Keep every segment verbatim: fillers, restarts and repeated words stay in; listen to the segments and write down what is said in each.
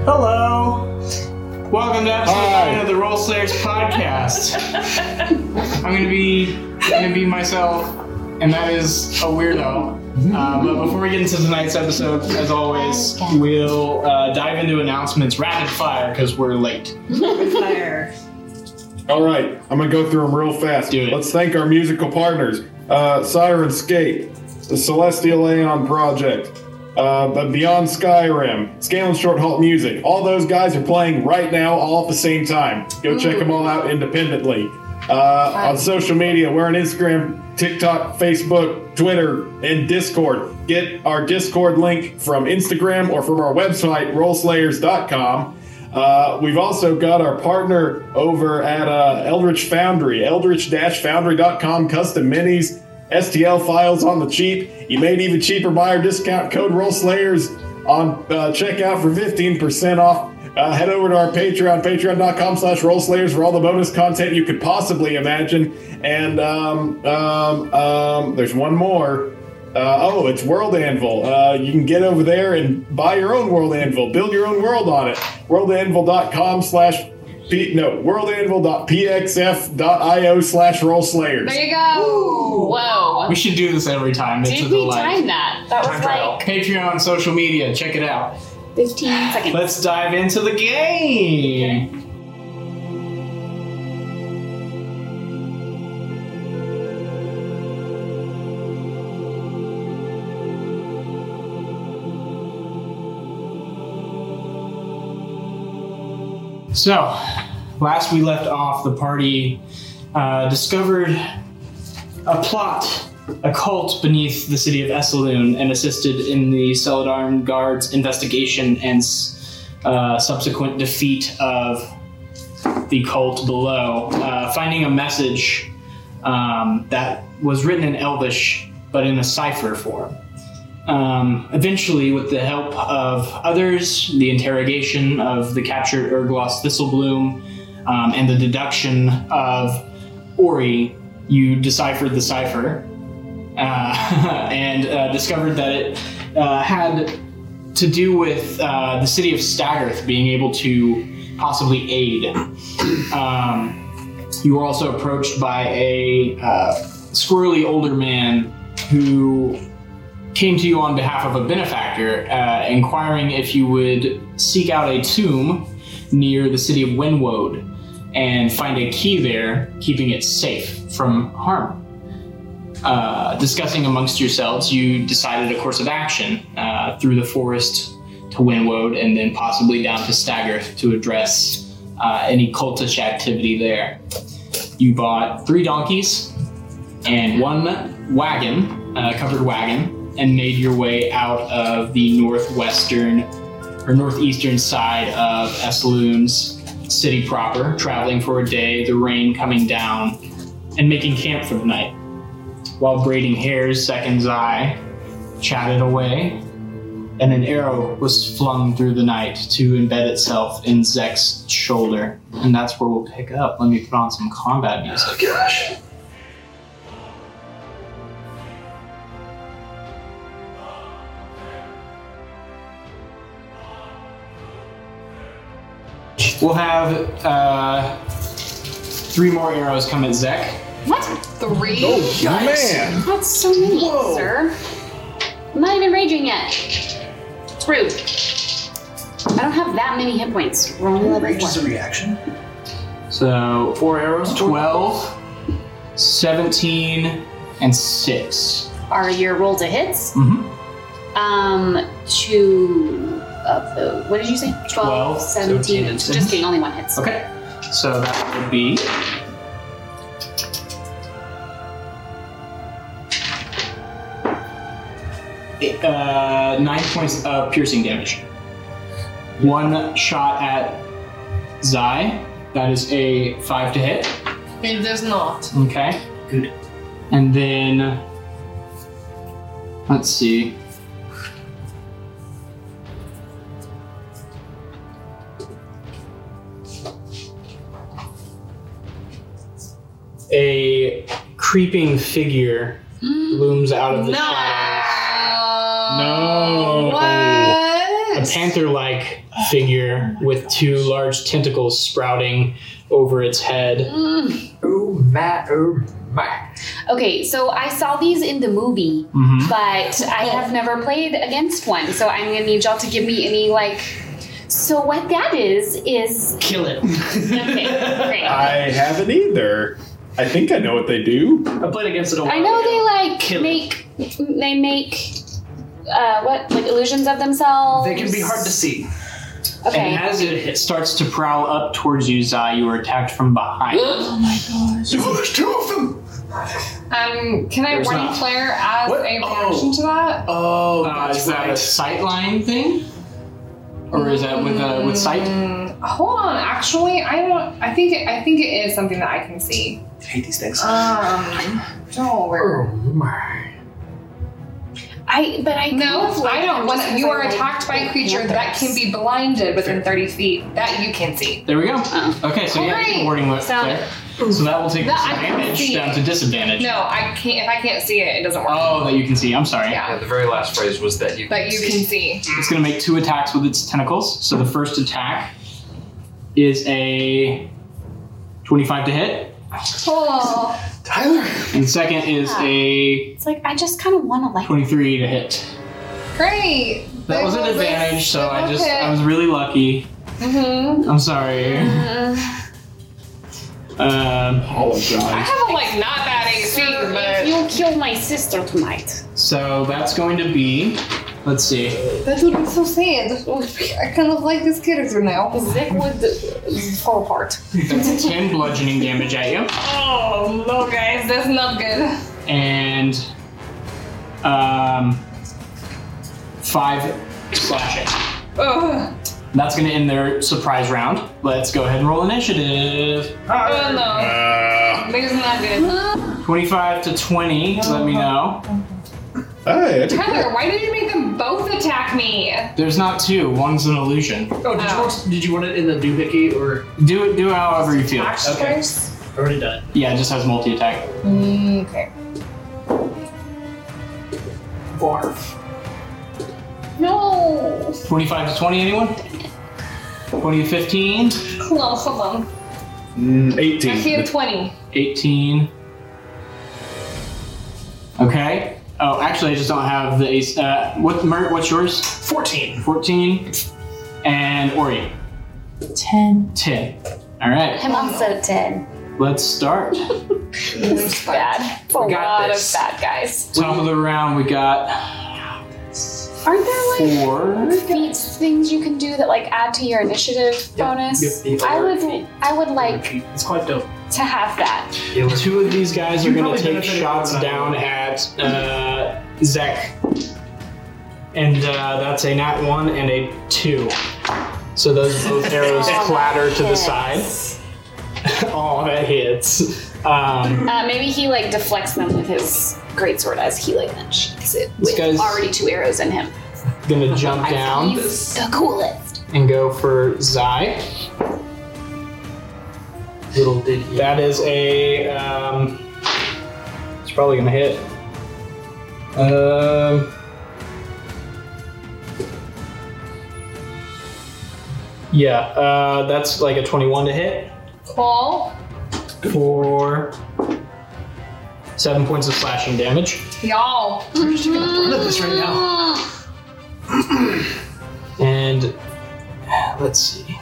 Hello. Welcome to episode nine of the Role Slayers podcast. I'm gonna be gonna be myself, and that is a weirdo. Uh, but before we get into tonight's episode, as always, we'll uh, dive into announcements rapid fire because we're late. Rapid fire. All right, I'm gonna go through them real fast. Do it. Let's thank our musical partners: uh, Sirenscape, the Celestial Aeon Project, uh, Beyond Skyrim, Scale and Short Halt Music. All those guys are playing right now, all at the same time. Go check them all out independently. Uh, on social media, we're on Instagram, TikTok, Facebook, Twitter, and Discord. Get our Discord link from Instagram or from our website, role slayers dot com. Uh, we've also got our partner over at uh, Eldritch Foundry, eldritch dash foundry dot com, custom minis, S T L files on the cheap. You made even cheaper by our discount code RoleSlayers on uh, checkout for fifteen percent off. Uh, head over to our Patreon, patreon dot com slash RoleSlayers for all the bonus content you could possibly imagine. And um, um, um, there's one more. Uh, oh, it's World Anvil. Uh, you can get over there and buy your own World Anvil. Build your own world on it. world anvil dot com slash P, no, world anvil dot p x f dot i o slash RoleSlayers. There you go. Ooh. Whoa. We should do this every time. It's Did a we delight. time that? That was like Patreon, social media, check it out. fifteen seconds. Let's dive into the game. Okay. So, last we left off, the party uh, discovered a plot, a cult beneath the city of Esaloon, and assisted in the Celadon Guard's investigation and uh, subsequent defeat of the cult below, uh, finding a message um, that was written in Elvish, but in a cipher form. Um, eventually, with the help of others, the interrogation of the captured Urgloss Thistlebloom, um, and the deduction of Ori, you deciphered the cipher uh, and uh, discovered that it uh, had to do with uh, the city of Staggerth being able to possibly aid. Um, you were also approached by a uh, squirrely older man who came to you on behalf of a benefactor, uh, inquiring if you would seek out a tomb near the city of Winwoad and find a key there, keeping it safe from harm. Uh, discussing amongst yourselves, you decided a course of action uh, through the forest to Winwoad and then possibly down to Staggerth to address uh, any cultish activity there. You bought three donkeys and one wagon, uh, covered wagon, and made your way out of the northwestern or northeastern side of Esaloon's city proper, traveling for a day, the rain coming down, and making camp for the night. While braiding hairs, Second's Eye chatted away, and an arrow was flung through the night to embed itself in Zek's shoulder. And that's where we'll pick up. Let me put on some combat music. Oh gosh. We'll have uh, three more arrows come at Zek. What? Three? Oh, man. That's so many, Whoa. sir. I'm not even raging yet. It's rude. I don't have that many hit points. We're only level Rage is a four. reaction. So four arrows, twelve, seventeen, and six. Are your roll to hits? Mm-hmm. Um, two of the, what did you say? Twelve, seventeen, seventeen, and Just six. kidding, only one hits. Okay. So that would be uh, nine points of piercing damage. One shot at Zai. That is a five to hit. It does not. Okay. Good. And then let's see. A creeping figure looms out of the No. shadows. No. What? A panther-like figure with two large tentacles sprouting over its head. Oh my, oh my. Okay, so I saw these in the movie, Mhm. but I have never played against one. So I'm gonna need y'all to give me any like. So what that is is Kill it. okay. Great. I haven't either. I think I know what they do. I played against it a while I know ago. they like Kill it. make they make uh, what like illusions of themselves. They can be hard to see. Okay. And as it hit, starts to prowl up towards you, Zai, you are attacked from behind. There's two of them. Um, can I There's ready not. flare as What? a reaction Oh. to that? Oh, Uh, that's is that a right. sightline thing? Or is that with uh, with sight? Mm, hold on, actually, I don't. I think it, I think it is something that I can see. I hate these things. Um, don't worry. Oh my. I but I No, kind of like I don't. them When just 'cause you I are like attacked by a creature that panthers. can be blinded within thirty feet, that you can see. There we go. Oh. Okay, so yeah, Great. warding with So- there. So that will take That some I can damage see. down to disadvantage. No, I can't. If I can't see it, it doesn't work. Oh, that you can see. I'm sorry. Yeah. Yeah, the very last phrase was that you. That you can see. It's going to make two attacks with its tentacles. So the first attack is a twenty-five to hit, Oh, Tyler. and the second is a It's like I just kind of want to like. twenty-three to hit. great. That was an advantage, so I just I was really lucky. Mm-hmm. I'm sorry. Um, I Apologize. have a like not bad A C, If but you kill my sister tonight. so that's going to be, let's see, that would be so sad. I kind of like this character now. Zick would fall apart. that's ten bludgeoning damage at you, Oh no, guys, that's not good. and um, five slashing. Ugh. That's going to end their surprise round. Let's go ahead and roll initiative. Oh no, Uh, this is not good. twenty-five to twenty, let me know. hey, I think- Tyler, why did you make them both attack me? There's not two, one's an illusion. Oh, did you, Oh. want, did you want it in the doohickey or Do it, do it however you feel. Okay. already done? Yeah, it just has multi-attack. Okay. Barf. No. twenty-five to twenty, anyone? twenty to fifteen, Hold on, hold on. Mm, I eighteen. hit twenty. eighteen. Okay. Oh, actually, I just don't have the ace. Uh, what, Mert, what's yours? fourteen. fourteen. And Ori? Ten. ten. All right, I'm also ten. let's start. It's bad. It's a We got lot this. of bad guys. Top of the round, we got Aren't there like four. feats things you can do that like add to your initiative bonus? Yep, the I alert would feat. I would like It's quite dope. to have that. Two of these guys are You going to probably take benefited shots from that. down at uh, Zek. And uh, that's a nat one and a two. So those both arrows clatter to the side. Oh, that hits. Um, Uh, maybe he like deflects them with his greatsword as healing then shoots it This with guy's- already two arrows in him. gonna jump down He's the coolest. and go for Zai. Little did he. That is a. Um, it's probably gonna hit. Um. Yeah, uh, that's like a twenty-one to hit Cool. for seven points of slashing damage. Y'all. I'm just taking a brunt of this right now. And let's see.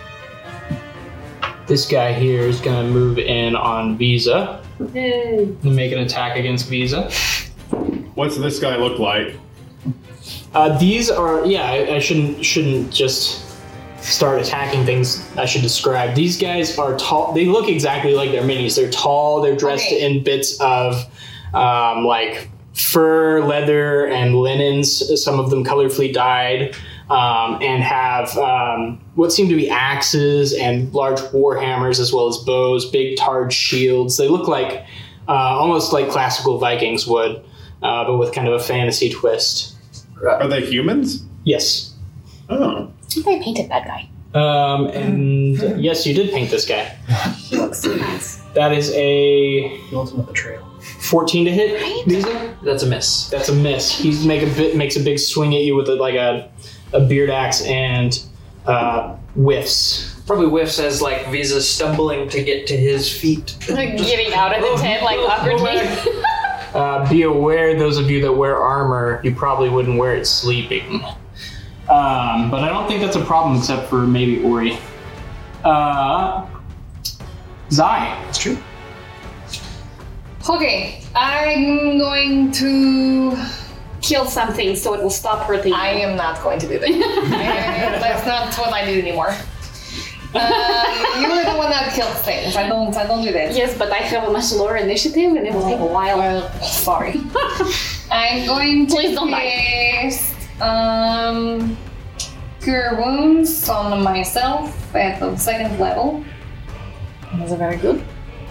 This guy here is gonna move in on Visa and make an attack against Visa. What's this guy look like? Uh, these are yeah. I, I shouldn't shouldn't just start attacking things. I should describe. These guys are tall. They look exactly like their minis. They're tall. They're dressed Okay. in bits of um, like fur, leather, and linens. Some of them colorfully dyed, um, and have um, what seem to be axes and large war hammers, as well as bows, big tarred shields. They look like uh, almost like classical Vikings would, uh, but with kind of a fantasy twist. Are they humans? Yes. Oh. I think I painted that guy. Um, and yes, you did paint this guy. He looks so nice. That is a The ultimate betrayal. fourteen to hit, Visa? That's a miss. That's a miss. He make a bit, makes a big swing at you with a, like a, a beard axe and uh, whiffs. Probably whiffs as like Visa's stumbling to get to his feet. Like getting out of the tent, like awkwardly. Uh, be aware, those of you that wear armor, you probably wouldn't wear it sleeping. Um, but I don't think that's a problem except for maybe Ori. Uh, Zai. That's true. Okay, I'm going to. Kill something so it will stop hurting. I am not going to do that. I- That's not what I do anymore. Um, you were the one that kills things. I don't. I don't do that. Yes, but I have a much lower initiative and it will take a while. Well, sorry. I'm going to Please don't die. cast, um, Cure Wounds on myself at the second level. That's very good.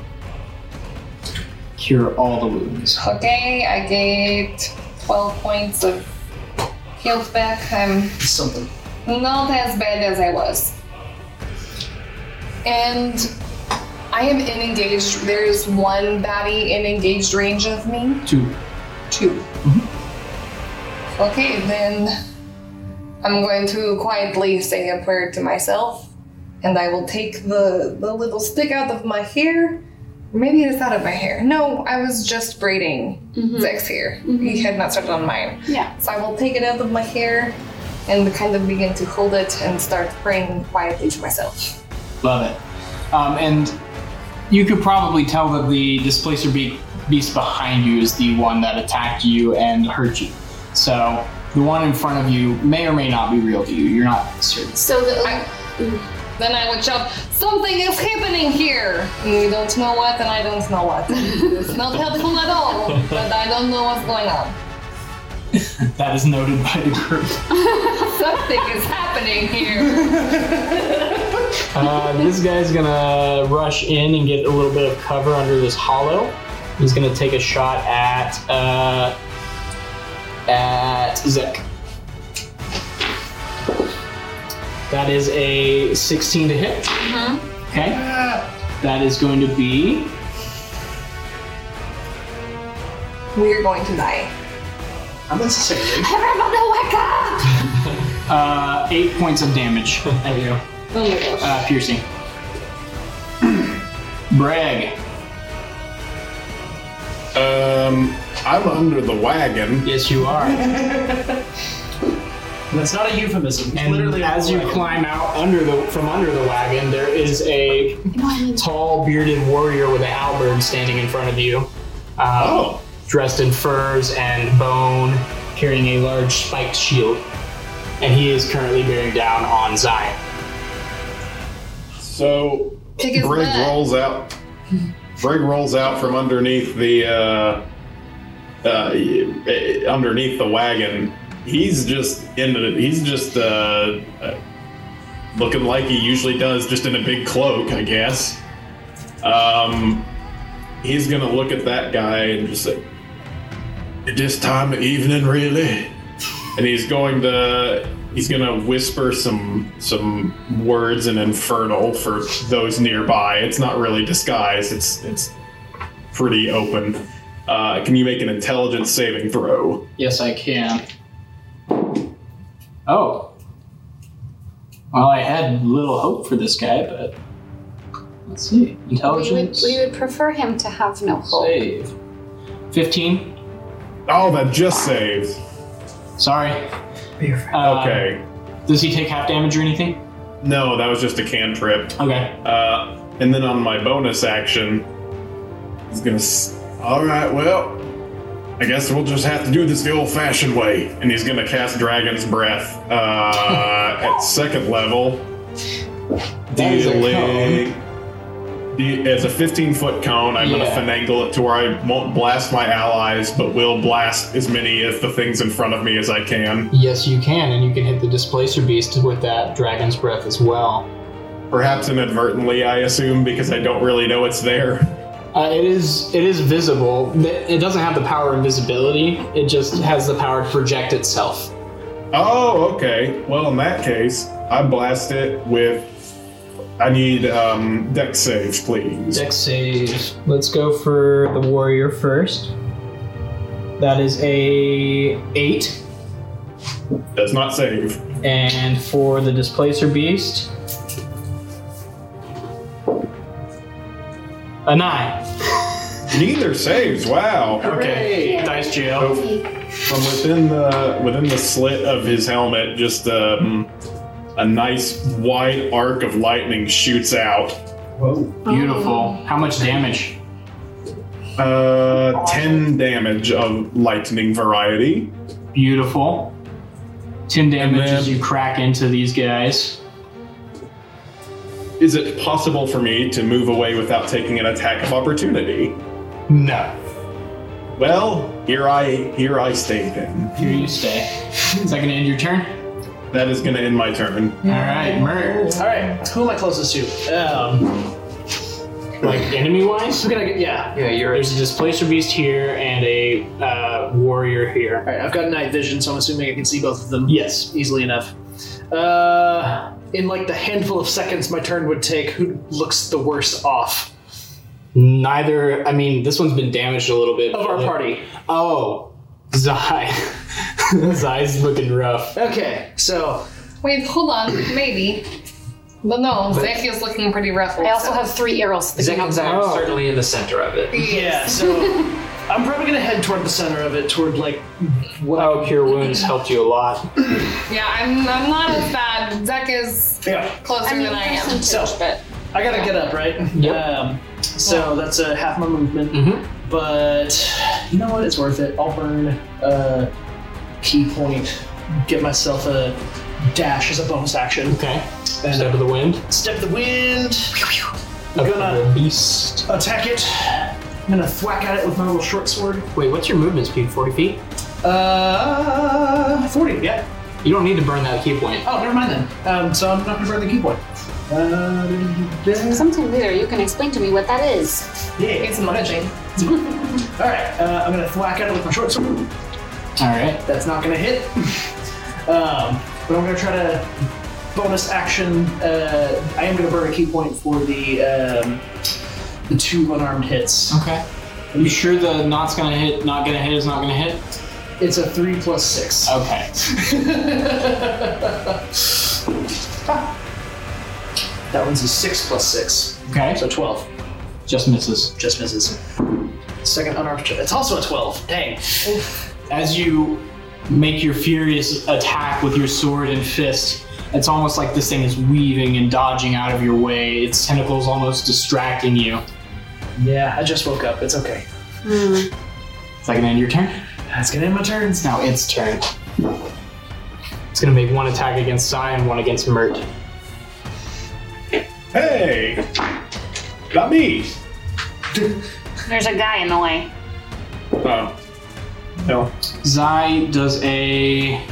Cure all the wounds. Okay, I get twelve points of health back. I'm Something. not as bad as I was. And I am in engaged. There is one baddie in engaged range of me. Two. Two. Okay, then I'm going to quietly say a prayer to myself, and I will take the, the little stick out of my hair. Maybe it's out of my hair. No, I was just braiding Zach's hair. He had not started on mine. Yeah. So I will take it out of my hair and kind of begin to hold it and start praying quietly to myself. Love it. Um, and you could probably tell that the displacer be- beast behind you is the one that attacked you and hurt you. So the one in front of you may or may not be real to you. You're not certain. So the I- Then I would shout, something is happening here! And you don't know what, and I don't know what. It's not helpful at all, but I don't know what's going on. That is noted by the group. Something is happening here. Uh, this guy's gonna rush in and get a little bit of cover under this hollow. He's gonna take a shot at uh, at Zek. That is a sixteen to hit. Okay. That is going to be We're going to die. Unnecessarily. everybody wake up! uh, eight points of damage at you. Oh my gosh. Uh, piercing. Bragg. Um, I'm under the wagon. Yes, you are. That's not a euphemism. It's And literally as you wagon. climb out under the from under the wagon, there is a tall, bearded warrior with an halberd standing in front of you, um, Oh. dressed in furs and bone, carrying a large spiked shield, and he is currently bearing down on Zion. So Kick his Brig butt. rolls out. Brig rolls out from underneath the uh, uh, underneath the wagon. He's just in the, he's just uh, uh, looking like he usually does, just in a big cloak, I guess. Um, he's gonna look at that guy and just say, "At this time of evening, really?" And he's going to he's gonna whisper some some words in Infernal for those nearby. It's not really disguised. It's it's pretty open. Uh, can you make an intelligence saving throw? Yes, I can. Oh. Well, I had little hope for this guy, but let's see. We would, Intelligence we would prefer him to have no hope. save. fifteen. Oh, that just saved. Sorry. Uh, Okay. Does he take half damage or anything? No, that was just a cantrip. Okay. Uh, and then on my bonus action, he's gonna. S- All right, well, I guess we'll just have to do this the old-fashioned way. And he's gonna cast Dragon's Breath uh, at second level. That is a Dealing. De- As a fifteen-foot cone, I'm gonna Yeah. finagle it to where I won't blast my allies, but will blast as many of the things in front of me as I can. Yes, you can, and you can hit the Displacer Beast with that Dragon's Breath as well. Perhaps inadvertently, I assume, because I don't really know it's there. Uh, it is it is visible. It doesn't have the power of invisibility. It just has the power to project itself. Oh, okay. Well, in that case, I blast it with I need um, dex saves, please. Dex save. Let's go for the warrior first. That is a eight. Does not save. And for the displacer beast, a nine. Neither saves. Wow. Okay. Dice jail. From within the within the slit of his helmet, just um, a nice wide arc of lightning shoots out. Whoa. Beautiful. How much damage? Uh, ten damage of lightning variety. Beautiful. ten damage then- as you crack into these guys. Is it possible for me to move away without taking an attack of opportunity? No. Well, here I here I stay then. Here you stay. Is that gonna end your turn? That is going to end my turn. Alright, Mert. All right, who am I closest to? Um, Like enemy wise? who can I get? Yeah. Yeah, you're. There's a displacer beast here and a uh, warrior here. All right, I've got night vision, so I'm assuming I can see both of them. Yes. Easily enough. Uh, in like the handful of seconds my turn would take, who looks the worst off Neither. I mean, this one's been damaged a little bit. of our party? Oh, Zai. Zai's looking rough. Okay, so Wait, hold on. Maybe. But no, Zach is looking pretty rough. I also have three arrows Zach sticking and out. Zach are Oh. certainly in the center of it. yeah, so I'm probably gonna head toward the center of it, toward like what I Oh, Cure Wounds helped you a lot. Yeah, I'm, I'm not as bad. Zach is Yeah, closer I mean, than I am. percentage, So- but I gotta get up, right? Yep. Um, so that's a half my movement. Mm-hmm. But you know what? It's worth it. I'll burn a key point, get myself a dash as a bonus action. Okay. And Step of the wind. step the wind. I'm Up to gonna the beast. attack it. I'm gonna thwack at it with my little short sword. Wait, what's your movement speed? forty feet? Uh, forty. Yeah. You don't need to burn that key point. Oh, never mind then. Um, so I'm not gonna burn the key point. Uh, sometime later you can explain to me what that is. yeah. It's managing. All right. Uh, I'm gonna thwack at it with my short sword. Alright. That's not gonna hit. Um, but I'm gonna try to bonus action. Uh, I am gonna burn a key point for the um, the two unarmed hits. Okay. Are you sure the not's gonna hit, not gonna hit is not gonna hit? It's a three plus six. Okay. That one's a six plus six, Okay. so twelve. Just misses. Just misses. Second unarmed. It's also a twelve. Dang. As you make your furious attack with your sword and fist, it's almost like this thing is weaving and dodging out of your way. Its tentacles almost distracting you. Yeah, I just woke up. It's okay. Is that gonna end your turn? That's gonna end my turn. It's now its turn. It's gonna make one attack against Sai and one against Mert. Hey! Not me! There's a guy in the way. Oh. No. Zai does a.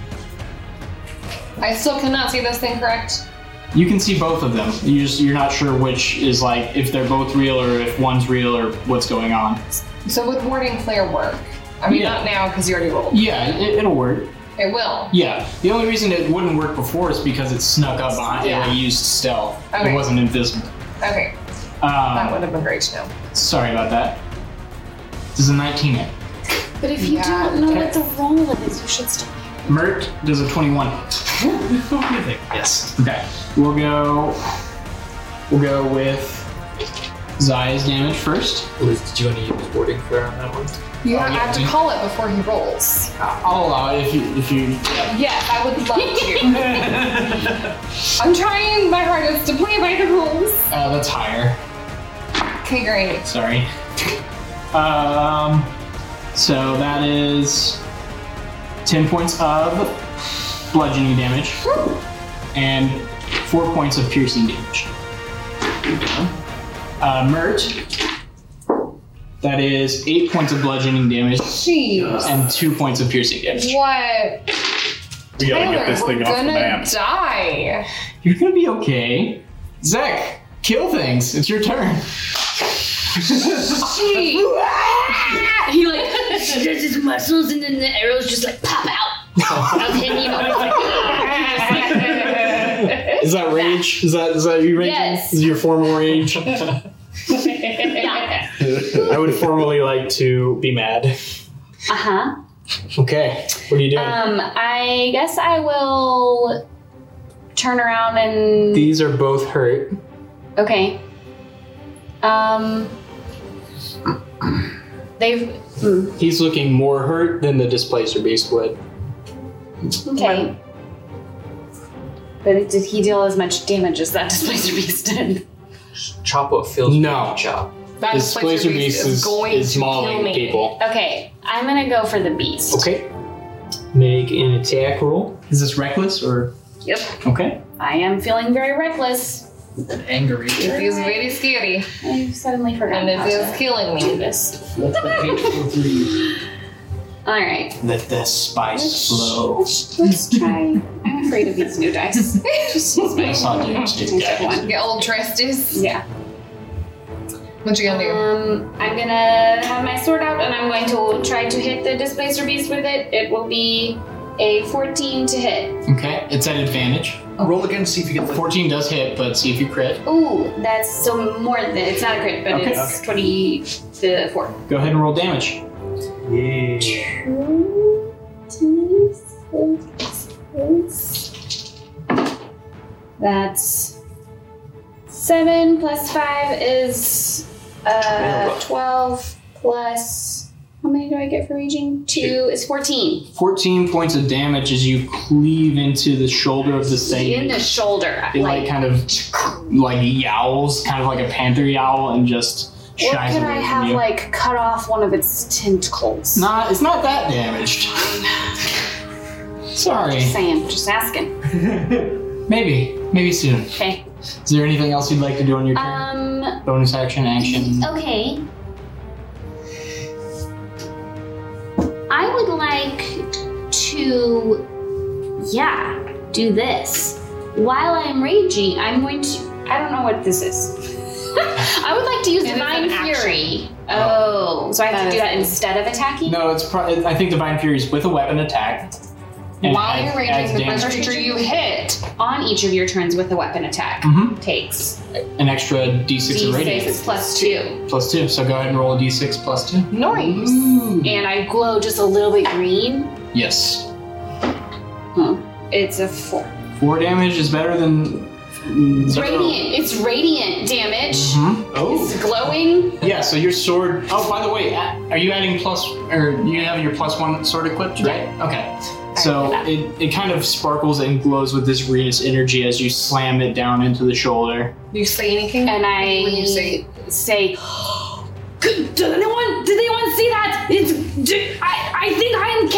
I still cannot see this thing, correct? You can see both of them. You just you're not sure which is like if they're both real or if one's real or what's going on. So would Warding Flare work? I mean, Yeah. not now because you already rolled. Yeah, it, it'll work. It will. Yeah. The only reason it wouldn't work before is because it snuck up behind it Yeah. and used stealth. Okay. It wasn't invisible. Okay, that Um, would have been great to know. sorry about that. This is a nineteen hit. But if you Yeah, don't know okay. what the roll is, you should stop. Mert does a twenty-one. What do you think? Yes. Okay. We'll go. We'll go with Zai's damage first. Liz, did you want to use warding flare on that one? You Oh, yeah, have to we- call it before he rolls. I'll allow it if you if you. Yes, I would love to. I'm trying my hardest to play by the rules. Uh, that's higher. Okay, great. Sorry. Um. So that is ten points of bludgeoning damage and four points of piercing damage. Uh, Mert. That is eight points of bludgeoning damage Jeez. and two points of piercing damage. What? We gotta Tyler, get this we're thing off the gonna map. die. You're gonna be okay. Zach, kill things. It's your turn. Jeez. He like stretches his muscles and then the arrows just like pop out of him, you know. It's like, Is Is that rage? Is that is that you raging? Yes. Is your formal rage? Yeah. I would formally like to be mad. Uh huh. Okay. What are you doing? Um, I guess I will turn around and. These are both hurt. Okay. Um. They've. mm, He's looking more hurt than the Displacer Beast would. Okay. But did he deal as much damage as that Displacer Beast did? Chop what feels No. good, chop. That Displacer Beast is, going is to kill mauling me. people. Okay, I'm gonna go for the beast. Okay. Make an attack roll. Is this reckless or? Yep. Okay. I am feeling very reckless. Angry. It feels very scary, I suddenly forgot and it how is to killing do me. this. Let that page flow through you. All right. Let the spice flow. Let's, let's try. I'm afraid of these new dice. Just use my I saw you stick my that. one. Get old Trestus. Yeah. What you gonna do? Um, I'm gonna have my sword out and I'm going to try to hit the Displacer Beast with it. It will be a fourteen to hit. Okay. It's at advantage. Roll again, see if you get the fourteen does hit, but see if you crit. Ooh, that's so more than it's not a crit, but Okay. it's twenty-four. Go ahead and roll damage. Yeah. That's seven plus five is uh, twelve plus. How many do I get for raging? Two is fourteen. fourteen points of damage as you cleave into the shoulder of the thing. In the shoulder. It like, Like, kind of like yowls, kind of like a panther yowl, and just what shies could away I from have you. like cut off one of its tentacles? Not, it's not that damaged. Sorry. Just saying, just asking. Maybe, maybe soon. Okay. Is there anything else you'd like to do on your turn? Um. Bonus action, action. Okay. I would like to, yeah, do this. While I'm raging, I'm going to, I don't know what this is. I would like to use It is Divine an action. Fury. Oh, so I have That to do is- that instead of attacking? No, it's. Pro- I think Divine Fury is with a weapon attack. and While adds- you're adds raging, the damage. first creature you hit. On each of your turns with a weapon attack Mhm. takes An extra d six of D radiant. six plus two. Plus two. So go ahead and roll a d six plus two. Nice. Ooh. And I glow just a little bit green. Yes. It's a four. Four damage is better than. It's radiant. It's radiant damage. Mhm. Oh. It's glowing. Yeah, so your sword. Oh, by the way, a- are you adding plus, or you have your plus one sword equipped, right? Okay. So I it, it kind of sparkles and glows with this greenish energy as you slam it down into the shoulder. Do you say anything? And I When you say- say, Could, did anyone? Did anyone see that? It's. d- I. I think I am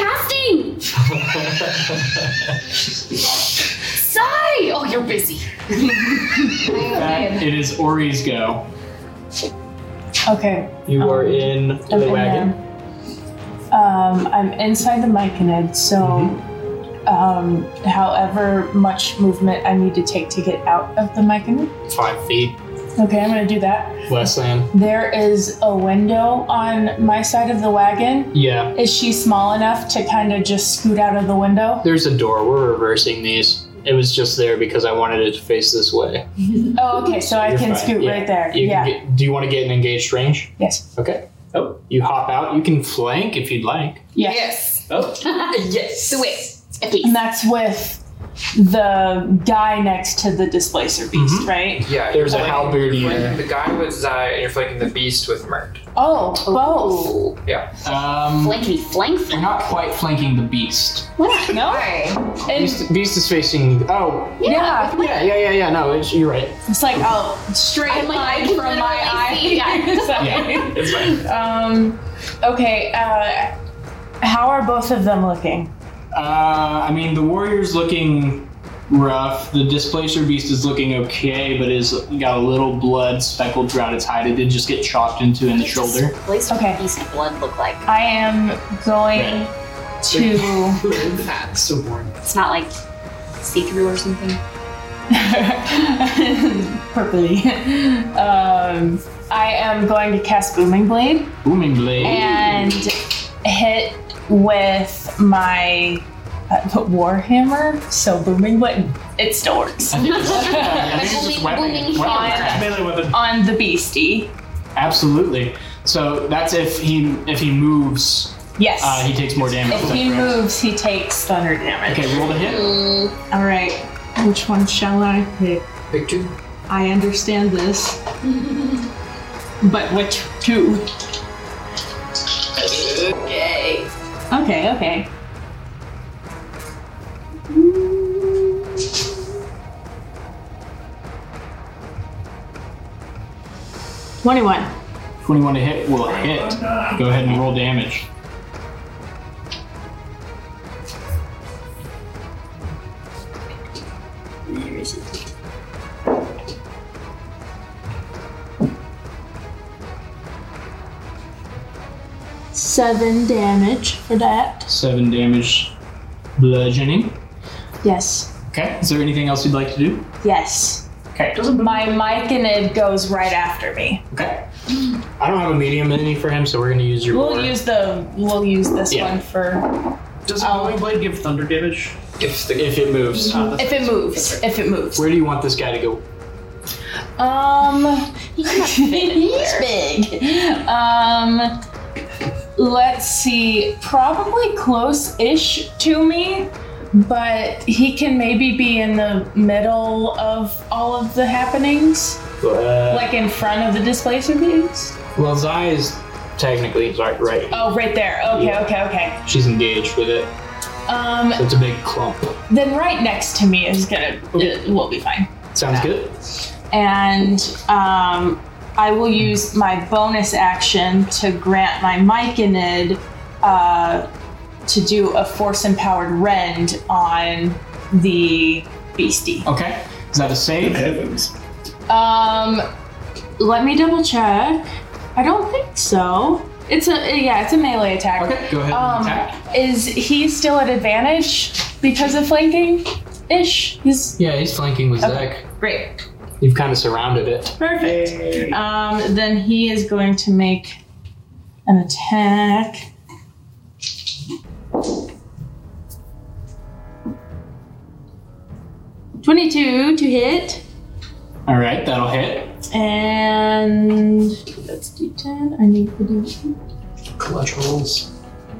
casting. Sigh. Oh, you're busy. That, it is Ori's go. Okay. You are Um, in I'm the in wagon. there. Um, I'm inside the Myconid, so Mm-hmm. um, however much movement I need to take to get out of the Myconid. Five feet. Okay, I'm gonna do that. Less than. There is a window on my side of the wagon. Yeah. Is she small enough to kind of just scoot out of the window? There's a door. We're reversing these. It was just there because I wanted it to face this way. Oh, okay, so I You're can fine. scoot Yeah. right there. You yeah. can get, do you want to get an engaged range? Yes. Okay. Oh, you hop out. You can flank if you'd like. Yeah. Yes. Oh. Yes. Do it. And that's with the guy next to the displacer beast, Mhm. right? Yeah. There's a you're halberd flanking here. the guy with Zai, and you're flanking the beast with Mert. Oh, both. Yeah. Um, flankety flank you're flank. not quite flanking the beast. What? No? Hi. And Beast, beast is facing. Oh. yeah, Yeah, yeah, yeah, yeah. No, it's, you're right. it's like oh, straight I'm like, I line can from my literally eye. see- yeah. Sorry. Yeah, it's fine. Um, okay. Uh, how are both of them looking? Uh, I mean, the warrior's looking rough. The displacer beast is looking okay, but is got a little blood speckled throughout its hide. It did just get chopped into in the shoulder. Place Okay. piece of blood look like. I am going to. So boring. It's not like see through or something. Purpley. Um, I am going to cast Booming Blade Booming blade. and hit with my uh, Warhammer, so booming blade, it still works. I think it's, I think it's just Booming- weapon, booming weapon hammer. craft. Melee weapon. On the beastie. Absolutely. So that's if he if he moves, Yes. uh, he takes more damage. if is that he correct? moves, he takes thunder damage. Okay, roll the hit. All right. Which one shall I pick? Pick two. I understand this. But which two? Okay. Okay, okay. Twenty-one. twenty-one to hit will hit. Go ahead and roll damage. Where is it? Seven damage for that. Seven damage bludgeoning. Yes. Okay. Is there anything else you'd like to do? Yes. Okay. My Myconid goes right after me. Okay. I don't have a medium mini for him, so we're gonna use your We'll board. use the we'll use this Yeah. one for Does Oh. booming blade give thunder damage? if the, if it moves. Uh, if it moves. If it moves. Where do you want this guy to go? Um he's big. Um let's see. Probably close-ish to me, but he can maybe be in the middle of all of the happenings. Uh, Like in front of the displacer beings? well, Zai is technically right. Right. Oh, right there. Okay, Yeah. okay, okay. She's engaged with it, Um, so it's a big clump. then right next to me is gonna, Okay. uh, will be fine. Sounds good. And um, I will use my bonus action to grant my Myconid uh, to do a force empowered rend on the beastie. Okay. Is that a save? Heavens. Um, let me double check. I don't think so. It's a yeah, it's a melee attack. Okay. Go ahead and Um, attack. is he still at advantage because of flanking? Ish. He's Yeah, he's flanking with okay. Zek. Great. You've kind of surrounded it. Perfect. Um, then he is going to make an attack. Twenty-two to hit. All right, that'll hit. And that's D ten. I need to do Clutch rolls.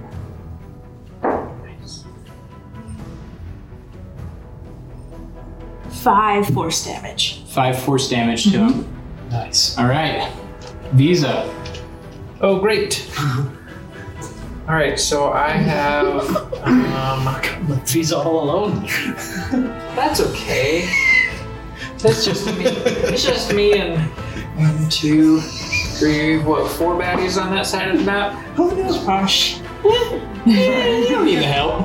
five force damage. Five force damage to him. Nice. All right. Visa. Oh, great. All right, so I have. Um, Visa all alone. that's okay. That's just me. It's just me and one, two, three, what, four baddies on that side of the map. Oh, that's posh. You don't need the help.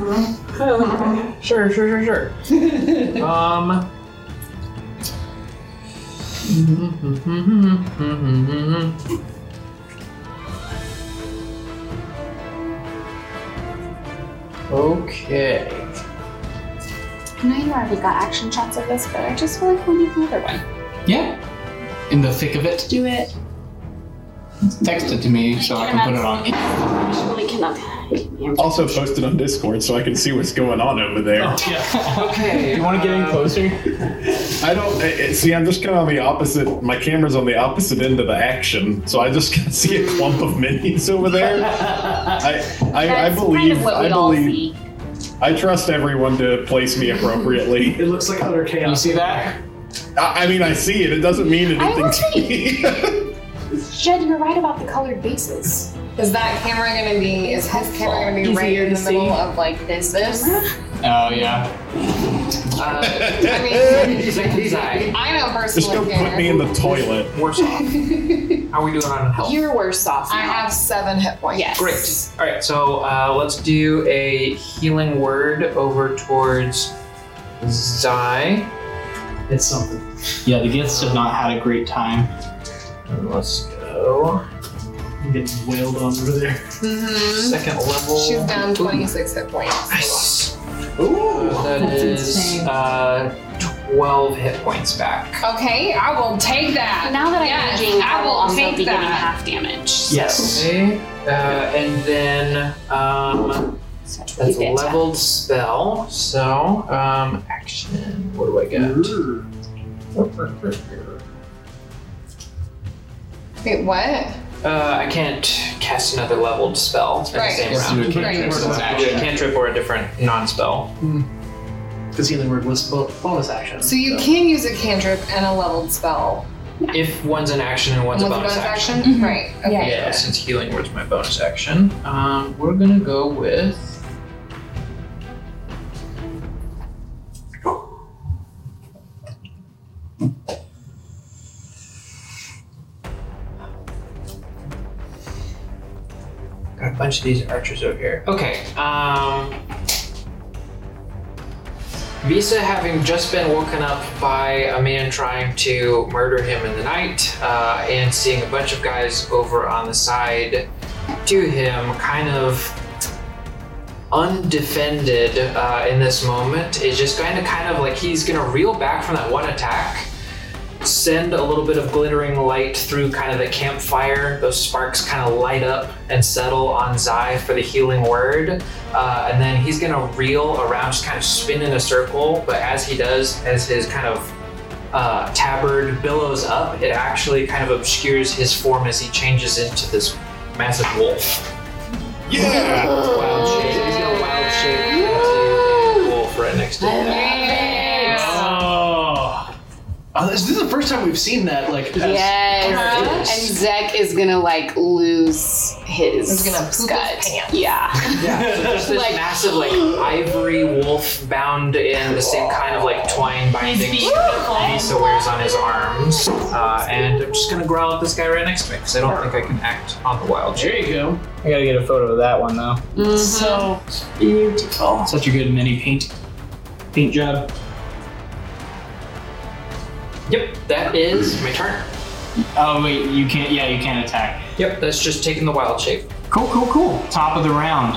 Sure, sure, sure, sure. um. Okay. I know you already got action shots of this, but I just feel like we need another one. Yeah. In the thick of it. Do it. Text it to me so I can put it on. Actually, cannot. Also posted on Discord so I can see what's going on over there. Oh, yeah. Okay. Do you want to get in closer? I don't I- I- see. I'm just kind of on the opposite. My camera's on the opposite end of the action, so I just can see a clump of minis over there. I I, I That's believe. kind of what we I all believe. see. I trust everyone to place me appropriately. It looks like utter chaos. You see that? I, I mean, I see it. It doesn't mean I will anything to me. Jed, you're right about the colored bases. Is that camera gonna be? Is his camera gonna be Easier right in to the see. middle of like this? This? Oh yeah. Uh, I mean, Zai, I know Just personally. go put me in the toilet. worse off. How are we doing on health? You're worse off. I now. have seven hit points. Yes. Great. All right, so uh, let's do a healing word over towards Zai. It's something. Yeah, the Giths have not had a great time. And let's go. I'm getting wailed on over there. Mm-hmm. Second level. She's down twenty-six hit points. Nice. Ooh. That That's is insane. uh, twelve hit points back. Okay, I will take that. Now that I'm Yes, aging, I I will will also take be getting that. half damage. Yes. Okay. Uh, and then um, Such That's a better. leveled spell. So, um, action. What do I get? Wait, what? Uh, I can't cast another leveled spell in Right. the same Let's do round. a Right. cantrip So bonus I do a action. cantrip or a different non-spell. Because healing word was bo- bonus action. So you can use a cantrip and a leveled spell. If one's an action and one's What's a bonus, action. action? Right. Okay. Yeah, since healing word's my bonus action, um, we're gonna go with. Got a bunch of these archers over here. Okay, um. Visa, having just been woken up by a man trying to murder him in the night, uh, and seeing a bunch of guys over on the side to him, kind of undefended uh, in this moment, is just going to kind of like he's going to reel back from that one attack, send a little bit of glittering light through kind of the campfire. Those sparks kind of light up and settle on Zai for the healing word. Uh, and then he's gonna reel around, just kind of spin in a circle. But as he does, as his kind of uh, tabard billows up, it actually kind of obscures his form as he changes into this massive wolf. Yeah! Wild shape. He's gonna wild shape into a wolf right next to him. Oh. Oh, this, this is the first time we've seen that. Like, as Yes. characters. And Zek is gonna like lose his He's gonna poop scut. his pants. Yeah. Yeah, so just this Like- massive like ivory wolf bound in the same kind of like twine bindings Visa wears on his arms. Uh, and I'm just gonna growl at this guy right next to me because I don't think I can act on the wild shape. There you go. I gotta get a photo of that one though. Mhm. So beautiful. Such a good mini paint paint job. Yep, that is my turn. Oh wait, you can't. Yeah, you can't attack. Yep, that's just taking the wild shape. Cool, cool, cool. Top of the round.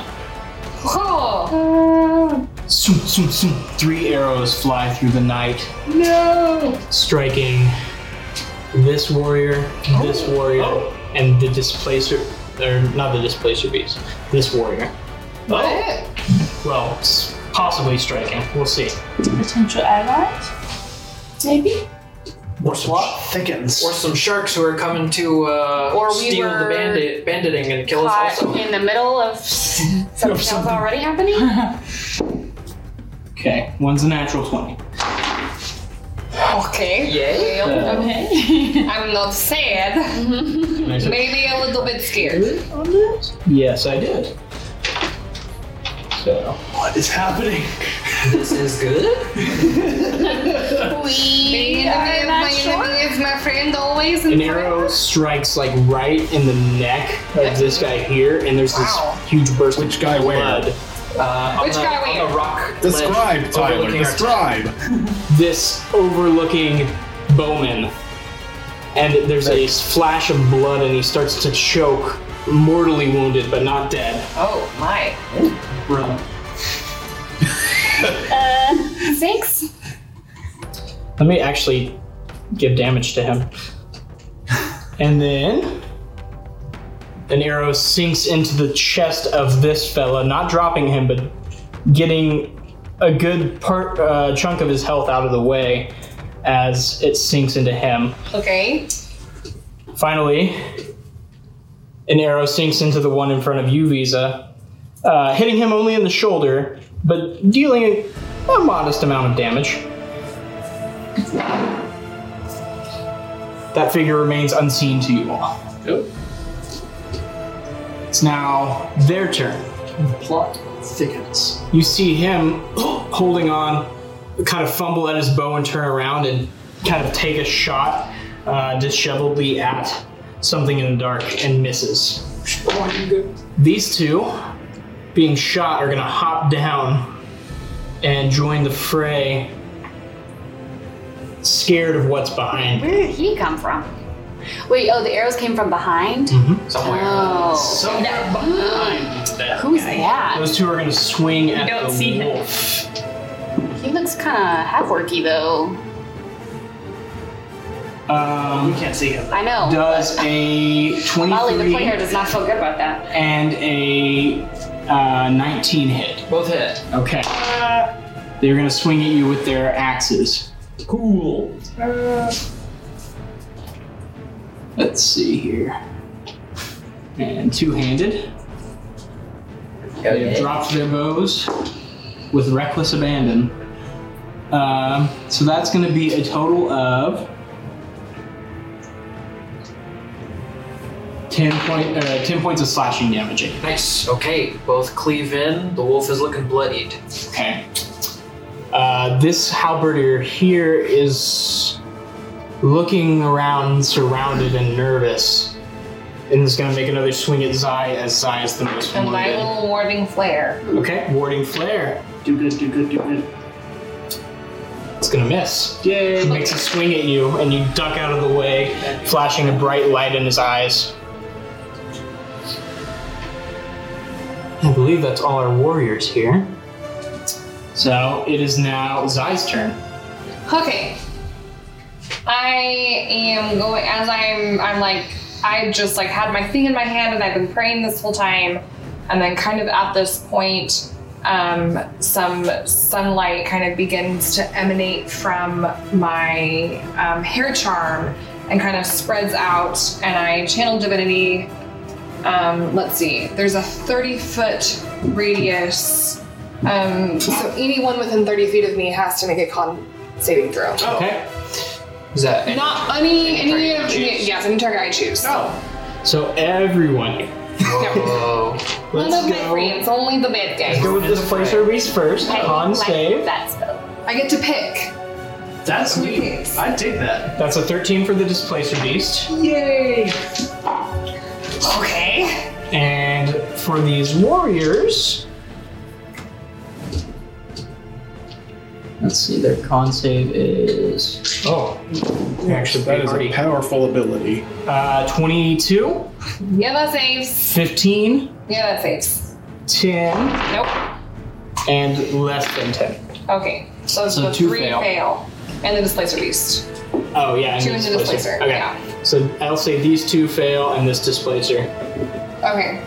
Oh. Zoom, zoom, zoom. Three arrows fly through the night, No. striking this warrior, this warrior, and the displacer, or not the displacer beast. This warrior. What? Well, s- possibly striking. We'll see. Potential allies? Maybe? Or some, Plot thickens. or some sharks who are coming to uh, Or we steal the were bandit, banditing and kill us Caught also. in the middle of something else something. already happening. Okay, one's a natural twenty. Okay. Yay. Well, Okay. I'm not sad. Maybe a little bit scared. Yes, I did. So, What is happening? This is good. Being enemy of my enemy is my friend always. an And arrow strikes like right in the neck of this guy here, and there's Wow. this huge burst Which of guy where? blood. Uh, Which on the, guy on where? the rock Describe, ledge Tyler. overlooking our Describe. This overlooking bowman, and there's a flash of blood, and he starts to choke, mortally wounded but not dead. oh my. Run. Thanks. Let me actually give damage to him. And then an arrow sinks into the chest of this fella, not dropping him, but getting a good part uh, chunk of his health out of the way as it sinks into him. Okay. Finally, an arrow sinks into the one in front of you, Visa, uh, hitting him only in the shoulder, but dealing a, a modest amount of damage. That figure remains unseen to you all. Yep. It's now their turn. Plot thickens. You see him holding on, kind of fumble at his bow and turn around and kind of take a shot uh, disheveledly at something in the dark and misses. These two, being shot, are going to hop down and join the fray, scared of what's behind. Where did he come from? Wait, oh, the arrows came from behind? somewhere. Oh. Somewhere behind that Who's guy. that? Those two are going to swing at don't the see him. wolf. He looks kind of half-orky, though. Um, We can't see him. I know. does a Molly, the twenty-three player does not feel good about that. and a Uh, nineteen hit. Both hit. Okay. They're gonna swing at you with their axes. Cool. Let's see here. And two-handed. They have dropped their bows with reckless abandon. Um, so that's gonna be a total of ten point, uh, ten points of slashing damage. Nice. Okay, both cleave in. The wolf is looking bloodied. Okay. Uh, this halberdier here is looking around, surrounded and nervous, and is going to make another swing at Zai, as Zai is the most And my wounded. little warding flare. Okay, warding flare. Do good, do good, do good. It's going to miss. Yay. He makes a swing at you, and you duck out of the way, flashing a bright light in his eyes. I believe that's all our warriors here. So it is now Zai's turn. Okay. I am going as I'm I'm like I just like had my thing in my hand and I've been praying this whole time, and then kind of at this point um, some sunlight kind of begins to emanate from my um, hair charm and kind of spreads out, and I channel divinity. Um, let's see, there's a thirty foot radius. Um, so anyone within thirty feet of me has to make a con saving throw. Okay. Is that any, Not any, any, target of, you choose? yes, any target I choose. So everyone, Whoa. None let's of my go. friends, only the bad guys. Go with Displacer Beast first. Con save. That spell. I get to pick. That's neat. I dig that. That's a thirteen for the Displacer Beast. Yay! Okay. And for these warriors, let's see, their con save is oh, actually That is pretty a hardy. powerful ability. Uh, twenty-two, Yeah, that saves. fifteen, Yeah, that saves. ten, Nope. and less than ten. Okay. So, So the two three fail. fail. And the displacer beast. Oh yeah, and Two the in the displacer. Okay, Yeah. so I'll say these two fail and this displacer. Okay.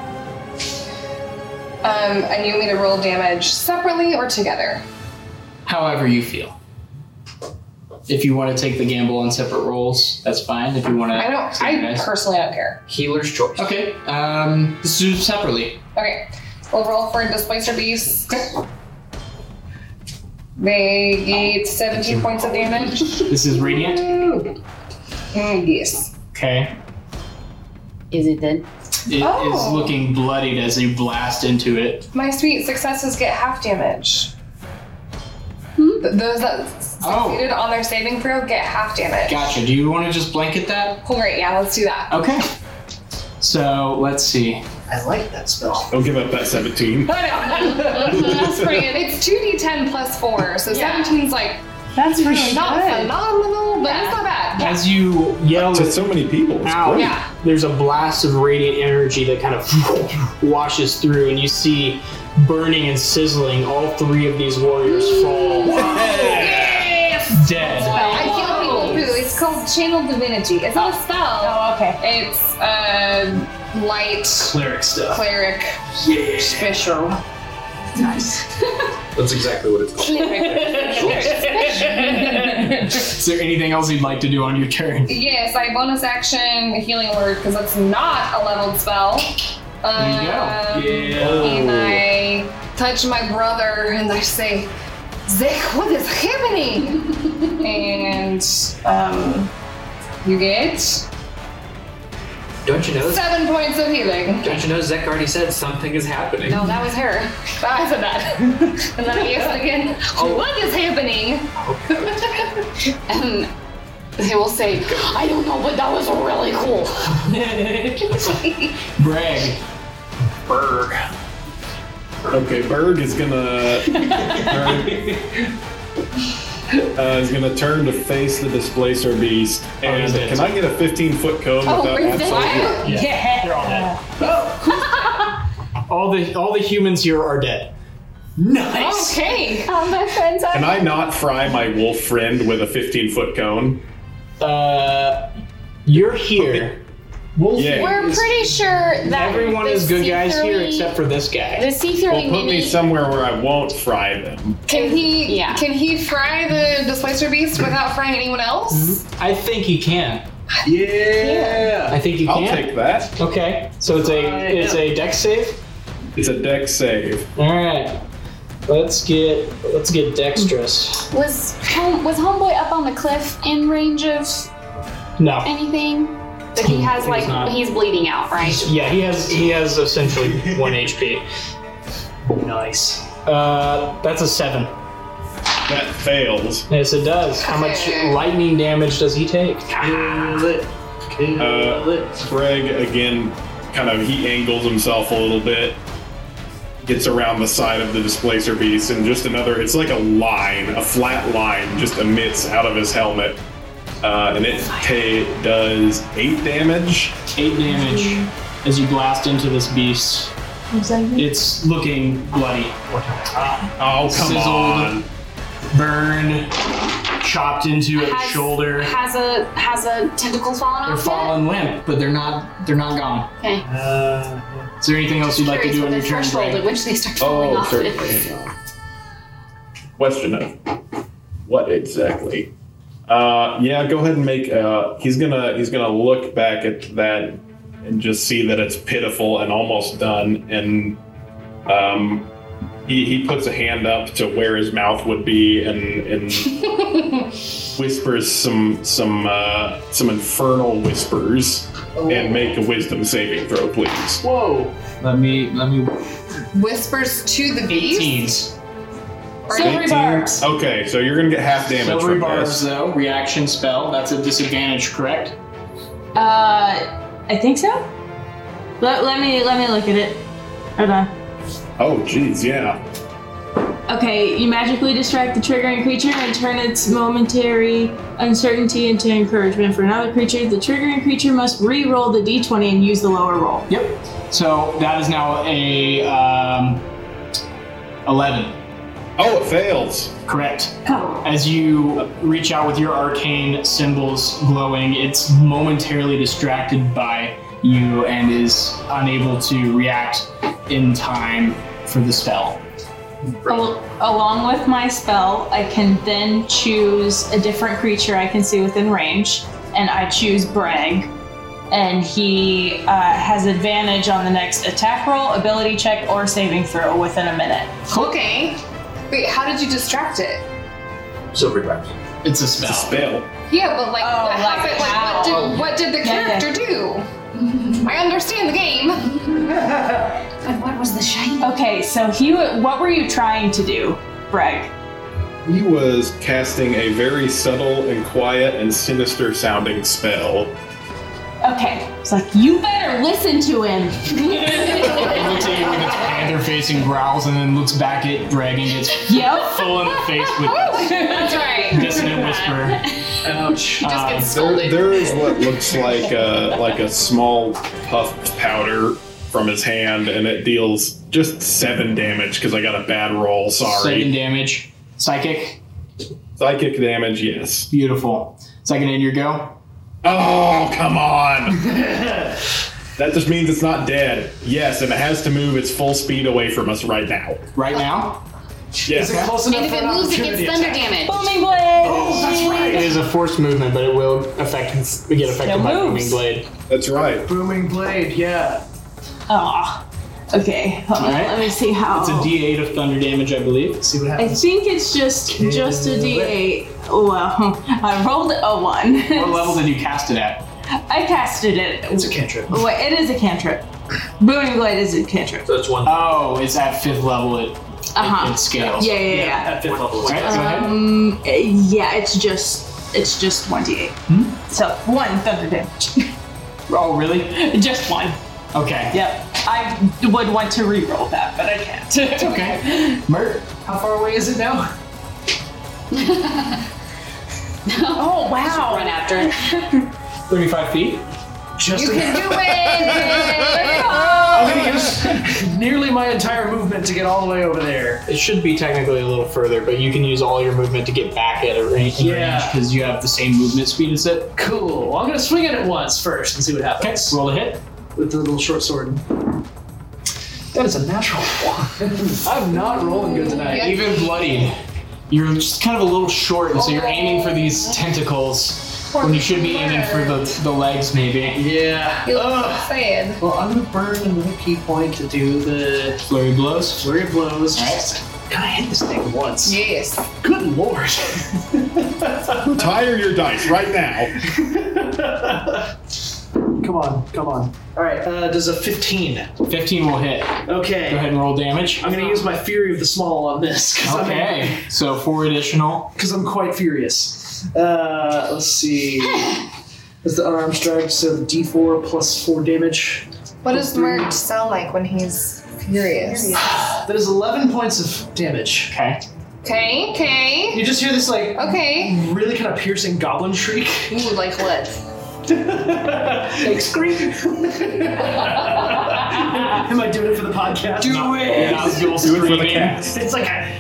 Um, and you want me to roll damage separately or together? However you feel. If you want to take the gamble on separate rolls, that's fine. If you want to, I don't. I personally don't care. Healer's choice. Okay. Um, let's do separately. Okay. We'll roll for displacer beast. They get seventeen points of damage. This is radiant. Mm, yes. Okay. Is it dead? It is Oh. looking bloodied as you blast into it. My sweet successes get half damage. Th- Those that Oh. succeeded on their saving throw get half damage. Gotcha. Do you want to just blanket that? Oh, great. Yeah, let's do that. Okay. So let's see. I like that spell. Don't give up that seventeen. I know. That's pretty good. It's two d ten plus four, so Yeah. seventeen's like That's really not good. phenomenal, but Yeah. it's not bad. As you yell To at so many people. It's Ow. great. Yeah. there's a blast of radiant energy that kind of washes through, and you see burning and sizzling all three of these warriors fall dead. I kill people too. It's called Channel Divinity. It's not a spell. Oh, okay. It's uh, light Cleric stuff. cleric special. That's exactly what it's called. Is there anything else you'd like to do on your turn? Yes, I bonus action healing word because it's not a leveled spell. There you go. Um, Yeah. And I touch my brother and I say, Zek, what is happening? and um, you get Don't you know? seven points of healing. Don't you know? Zek already said something is happening. No, that was her. I said that. and then I guess again, what is happening? And they will say, I don't know, but that was really cool. Brag. Berg. Okay, Berg is gonna uh, is gonna turn to face the displacer beast. And he's dead. can I get a fifteen foot cone Oh, without is it? absolutely? Yeah. They're all dead. all the all the humans here are dead. Nice. Okay. All my friends are Can I not fry my wolf friend with a fifteen foot cone? Uh, you're here. We'll Yeah. We're pretty sure that Everyone the is good guys here sea-throwing- except for this guy. the sea Well, throwing put me mini. somewhere where I won't fry them. Can he? Yeah. Can he fry the displacer beast without frying anyone else? I think you can. Yeah. I think you I'll can. take that. Okay, so it's a Fine. it's a dex save. It's a deck save. All right, let's get let's get dexterous. Was home, was homeboy up on the cliff in range of No. anything? But he has He's like not. he's bleeding out, right? Yeah, he has he has essentially one H P. Nice. Uh, that's a seven. That fails. Yes, it does. How much Okay. lightning damage does he take? Kill it. Kill Uh, it. Greg, again, kind of, he angles himself a little bit, gets around the side of the displacer beast, and just another, it's like a line, a flat line just emits out of his helmet. Uh, and it ta- does eight damage. Eight damage as you blast into this beast. It's looking bloody. Oh, come Sizzled. on. Burned, chopped into its Has- shoulder. Has a has a tentacles fallen They're off fallen limp, but they're not they're not gone. yet? Okay. Uh, Is there anything else you'd like to Curious do what on the your turn, threshold at Greg? which they start falling Oh, off. certainly. is. Question of what exactly? Uh, yeah, go ahead and make. Uh, he's gonna he's gonna look back at that and just see that it's pitiful and almost done, and um, he he puts a hand up to where his mouth would be and and whispers some some uh, some infernal whispers and make a wisdom saving throw, please. Whoa! Let me let me. Whispers to the beast. Teens. Silvery barbs. Okay, so you're gonna get half damage Silvery from barbs this. though. Reaction spell. That's a disadvantage, correct? Uh, I think so. Let, let me let me look at it. Hold on. Oh, geez, yeah. Okay, you magically distract the triggering creature and turn its momentary uncertainty into encouragement for another creature. The triggering creature must re-roll the d twenty and use the lower roll. Yep. So that is now a um, eleven. Oh, it fails. Correct. Oh. As you reach out with your arcane symbols glowing, it's momentarily distracted by you and is unable to react in time for the spell. Al- along with my spell, I can then choose a different creature I can see within range, and I choose Bragg. And he uh, has advantage on the next attack roll, ability check, or saving throw within a minute. Okay. Wait, how did you distract it? Silvery barbs. It's a It's spell. a spell. Yeah, but like, Oh, how- like like, what how? did what did the Yeah, yeah. character do? I understand the game. But what was the shiny? Okay, so he, w- what were you trying to do, Bragg? He was casting a very subtle and quiet and sinister sounding spell. Okay, it's like you better listen to him. It looks at you with its panther-facing growls and then looks back at Greg and gets Yep. full in the face with That's right. dissonant whisper. ouch. Just Um, get There, scolded. there is what looks like a, like a small puffed powder from his hand, and it deals just seven damage because I got a bad roll. Seven Sorry. damage. Psychic. Psychic damage, yes. Beautiful. Second in your go. Oh, come on! That just means it's not dead. Yes, and it has to move its full speed away from us right now. Right now. Yes. Is it close enough And if for it an moves, it opportunity gets thunder attack? damage. Booming blade. Oh, that's right. It is a forced movement, but it will affect we get affected Still by moves. booming blade. That's right. Booming blade, yeah. Aw. Okay, hold on. Alright. Let me see how. It's a D eight of thunder damage, I believe. Let's see what I happens. think it's just just a D eight. Well, I rolled a one. What level did you cast it at? I casted it. It's a cantrip. Wait, it is a cantrip. Booming blade is a cantrip. So it's one. Oh, it's at fifth level. It, Uh-huh. it, it scales. Yeah, yeah, yeah. At fifth level. Right, go ahead. Um, uh, yeah, it's just it's just one D eight. So one thunder damage. Oh, really? Just one. Okay. Yep. I would want to re-roll that, but I can't. It's okay. Mert. How far away is it now? Oh wow. Run after it. thirty-five feet. Just You in- can do it! I'm gonna use nearly my entire movement to get all the way over there. It should be technically a little further, but you can use all your movement to get back at a range Yeah. because you have the same movement speed as it. Cool. Well, I'm gonna swing at it once first and see what Okay, happens. roll a hit. With the little short sword. That is a natural one. I'm not rolling good tonight. Even bloodied, you're just kind of a little short, and so you're aiming for these tentacles when you should be aiming for the, the legs, maybe. Yeah. You look Ugh. sad. Well, I'm gonna burn another key point to do the Flurry blows. flurry of blows. Just gotta hit this thing once. Yes. Good lord. Retire your dice right now. Come on, come on. All right. Uh, does a fifteen? fifteen will hit. Okay. Go ahead and roll damage. I'm gonna use my Fury of the Small on this. Okay, so four additional. Because I'm quite furious. Uh, let's see. Is the unarmed strike, so the D four plus four damage. What does Merch sound like when he's furious? That is eleven points of damage. Okay. Okay, okay. You just hear this like Okay. really kind of piercing goblin shriek. Ooh, like what? Like scream. Am I doing it for the podcast? Do No. it! Yeah, you'll Do it for the screaming. cast. It's like a.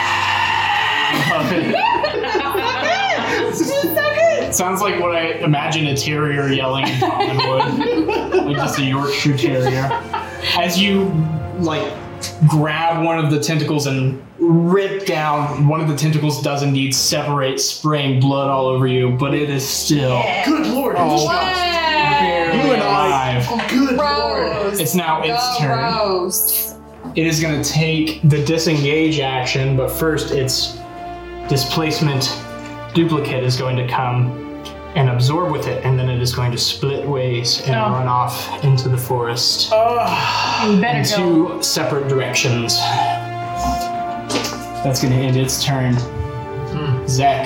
It sounds like what I imagine a terrier yelling in common would. Like just a Yorkshire Terrier. As you, like, grab one of the tentacles and rip down, one of the tentacles does indeed separate, spraying blood all over you, but it is still Good lord. Oh, barely You and I- alive. Good lord. Gross. It's now its turn. Gross. It is going to take the disengage action, but first its displacement duplicate is going to come and absorb with it, and then it is going to split ways and Oh. run off into the forest You better in go. two separate directions. That's going to end its turn. Zach.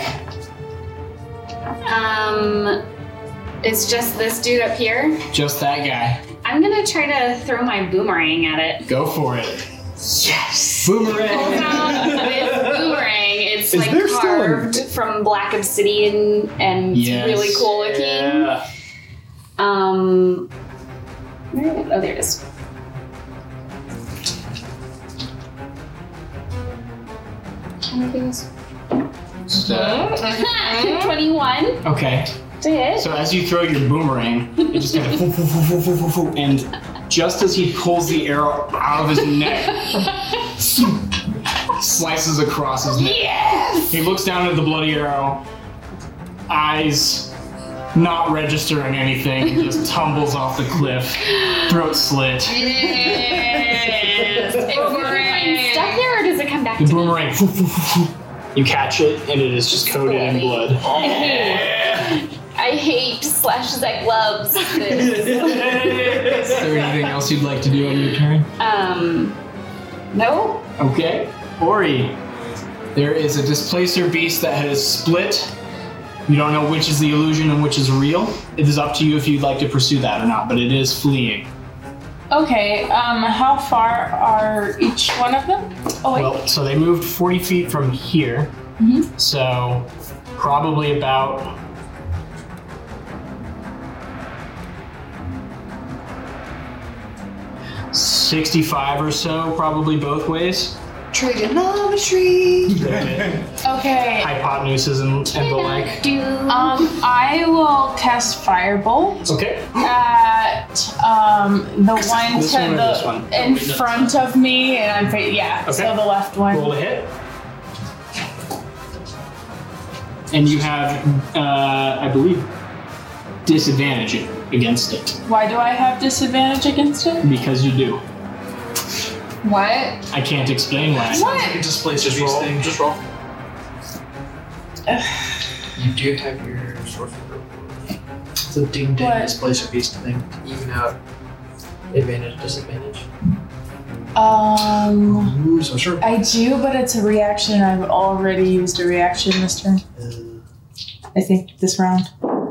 Um, it's just this dude up here. Just that guy. I'm gonna try to throw my boomerang at it. Go for it. Yes! Boomerang! With boomerang, it's Is like there still a- carved from black obsidian and it's Yes. really cool looking. Yeah. Um, where is it? Oh, there it is. How many things? Just, uh, twenty-one okay. to hit. So as you throw your boomerang, it just kind of foo, foo, foo, foo, foo, foo, foo, and just as he pulls the arrow out of his neck, slices across his neck. Yes! He looks down at the bloody arrow, eyes not registering anything, just tumbles off the cliff, throat slit. Yes! Boomerang. Stuck there, or does it come back The to me? boomerang, foo, foo, foo, foo. You catch it, and it is just coated in blood. I hate, I hate slash Zach loves this. Is there anything else you'd like to do on your turn? Um, no. Okay. Ori, there is a displacer beast that has split. You don't know which is the illusion and which is real. It is up to you if you'd like to pursue that or not, but it is fleeing. Okay, um, how far are each one of them? Oh, wait. Well, so they moved forty feet from here. Mhm. So probably about sixty-five or so, probably both ways. Trigonometry. Okay, Hypotenuses and, and the like. Do um, I will cast Firebolt Okay. at um, the one This to one or the this one? in Oh, wait, no. front of me, and I'm fa- yeah, Okay. so the left one. Roll to hit. And you have, uh, I believe, disadvantage against it. Why do I have disadvantage against it? Because you do. What? I can't explain why. Like a displacer Just beast roll. thing. Just roll. You do have your sorcerer. It's a ding ding What? displacer beast thing. Even out advantage, disadvantage. Um, Ooh, so sure. I do, but it's a reaction. I've already used a reaction this turn. I think this round.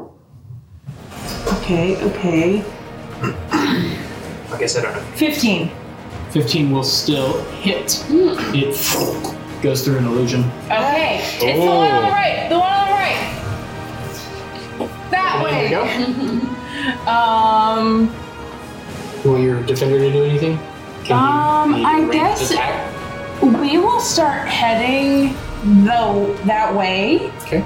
Okay, okay. I guess I don't know. Fifteen. fifteen will still hit. It goes through an illusion. Okay, it's the one on the right. The one on the right. That There way. you go. Um, You want your defender to do anything? Can Um, he I ranged guess- attack? we will start heading the that way. Okay.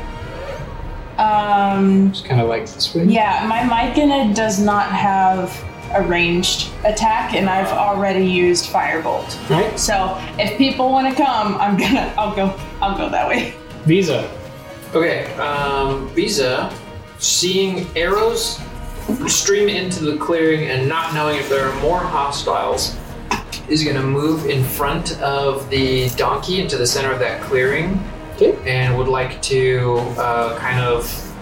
Um, Just kind of like this way. yeah, my Myconid does not have a ranged attack, and I've already used Firebolt. Right. So if people want to come, I'm gonna, I'll go, I'll go that way. Visa. Okay, um, Visa, seeing arrows stream into the clearing and not knowing if there are more hostiles, is going to move in front of the donkey into the center of that clearing. Okay. And would like to uh, kind of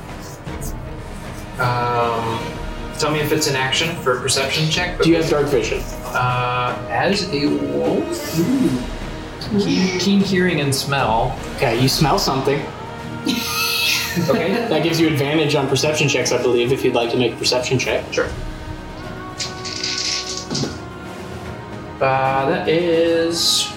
um, tell me if it's an action for a perception check. Do you have dark vision? Uh, as a wolf, keen, keen hearing and smell. Okay, you smell something. Okay. That gives you advantage on perception checks, I believe, if you'd like to make a perception check. Sure. Uh, that is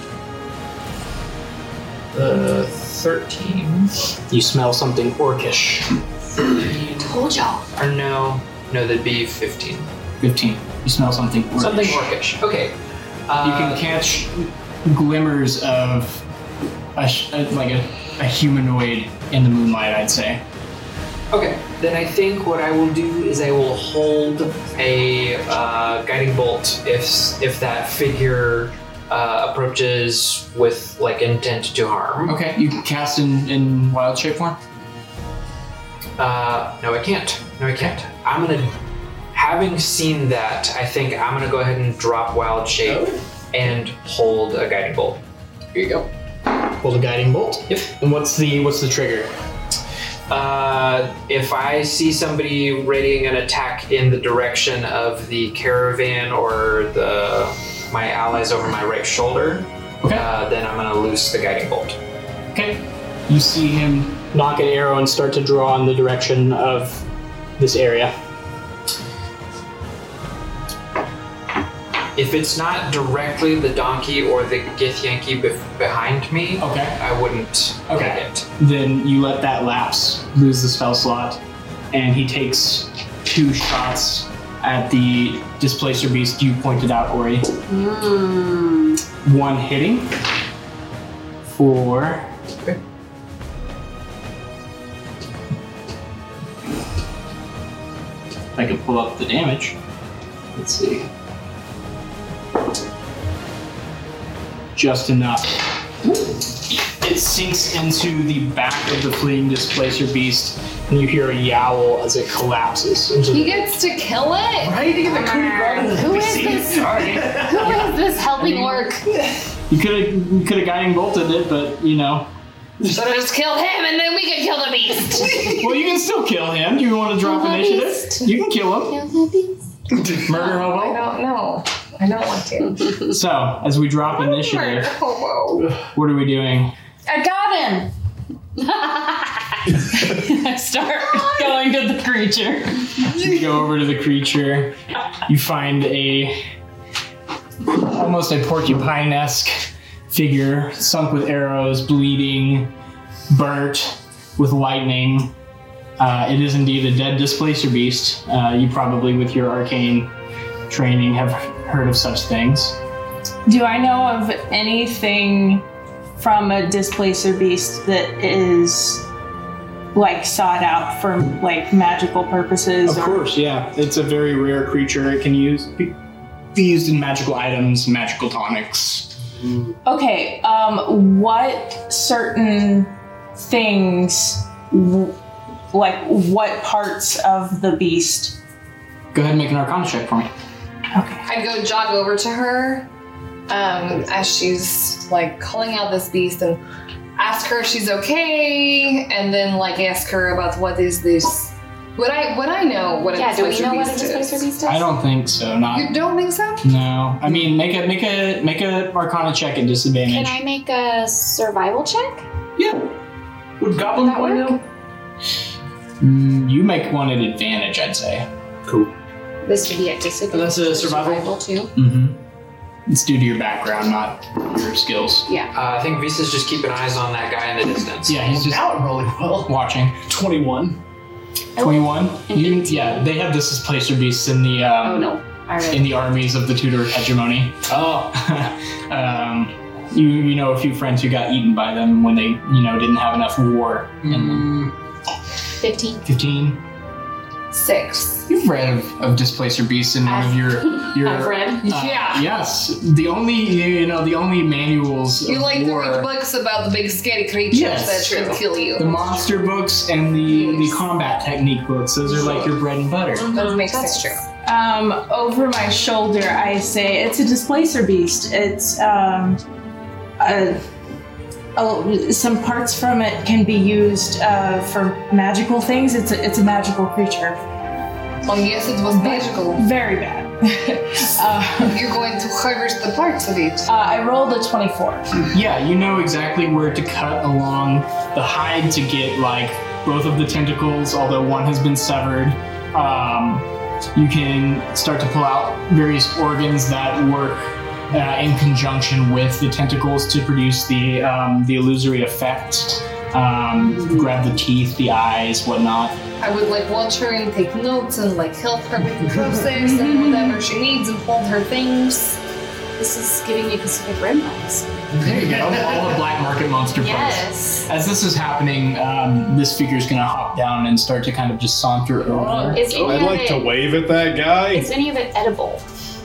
uh, thirteen. You smell something orcish. Told y'all. Or no, no, that'd be fifteen. fifteen. You smell something orcish. Something orcish. Okay. Uh, You can catch glimmers of a, sh- uh, like a, a humanoid in the moonlight, I'd say. Okay, then I think what I will do is I will hold a uh, guiding bolt if if that figure uh, approaches with like intent to harm. Okay, you can cast in, in wild shape form? Uh, no, I can't. No, I can't. I'm gonna, having seen that, I think I'm gonna go ahead and drop wild shape and hold a guiding bolt. Here you go. Hold a guiding bolt? Yep. And what's the what's the trigger? Uh, if I see somebody readying an attack in the direction of the caravan or the my allies over my right shoulder, Okay. uh, then I'm gonna loose the guiding bolt. Okay. You see him knock an arrow and start to draw in the direction of this area. If it's not directly the donkey or the Githyanki bef- behind me, Okay. I wouldn't Okay. hit it. Then you let that lapse, lose the spell slot, and he takes two shots at the displacer beast you pointed out, Ori. Mm. One hitting for Okay. I can pull up the damage. Let's see. Just enough. It sinks into the back of the fleeing displacer beast, and you hear a yowl as it collapses into He the gets to kill it? Right? You get the coup de grace. Who is this? Who is this helping orc? You could have you could have guiding bolted it, but you know. Should have just killed him and then we could kill the beast. Well, you can still kill him. Do you want to drop Kill the initiative? beast. You can kill him. Kill the beast. Murder I hobo. don't know. I don't want to. So, as we drop Murder initiative, hobo. what are we doing? I got him. I start going to the creature. You go over to the creature. You find a almost a porcupine-esque figure, sunk with arrows, bleeding, burnt with lightning. Uh, it is indeed a dead displacer beast. Uh, you probably, with your arcane training, have heard of such things. Do I know of anything from a displacer beast that is like sought out for like magical purposes? Of or- course, yeah. It's a very rare creature. It can use be, be used in magical items, magical tonics. Okay, um, what certain things, w- like what parts of the beast? Go ahead and make an arcana check for me. Okay. I'd go jog over to her um, as she's like calling out this beast and ask her if she's okay, and then like ask her about what is this. Would I would I know what a Yeah, do we displacer know what a beast displacer is? beast is? I don't think so. Not You don't think so? no. I mean, make a make a make a arcana check at disadvantage. Can I make a survival check? Yeah. Would Goblin That Boy work? know? Mm, you make one at advantage, I'd say. Cool. This would be at disadvantage. That's a survival? too. Mm-hmm. It's due to your background, not your skills. Yeah. Uh, I think Visa's just keeping eyes on that guy in the distance. Yeah, he's just Now it really well. watching. twenty-one. twenty-one. You, yeah, they have displacer beasts in the um, Oh no. All right. in the armies of the Tudor hegemony. Oh. um, you you know a few friends who got eaten by them when they you know didn't have enough war. And Fifteen. fifteen. Six. You've read of, of displacer beasts in one of your your. I've read. uh, Yeah. Yes, the only you know the only manuals. You of like to war, read books about the big scary creatures Yes, that can kill you. the monster books and the the Yes. combat technique books. Those are like your bread and butter. That makes That's sense. true. Um, over my shoulder, I say it's a displacer beast. It's um, a, a, some parts from it can be used uh, for magical things. It's a, it's a magical creature. Oh yes, it was magical. Very bad. uh, You're going to harvest the parts of it. uh, I rolled a twenty-four. Yeah, you know exactly where to cut along the hide to get like both of the tentacles, although one has been severed. Um, you can start to pull out various organs that work uh, in conjunction with the tentacles to produce the um, the illusory effect. Um, grab the teeth, the eyes, whatnot. I would like watch her and take notes and like help her with the process and whatever she needs and hold her things. This is giving me Pacific Rim vibes. There you go. All the black market monster parts. Yes. As this is happening, um, this figure's gonna hop down and start to kind of just saunter over. Is any I'd of like it, to wave at that guy. Is any of it edible?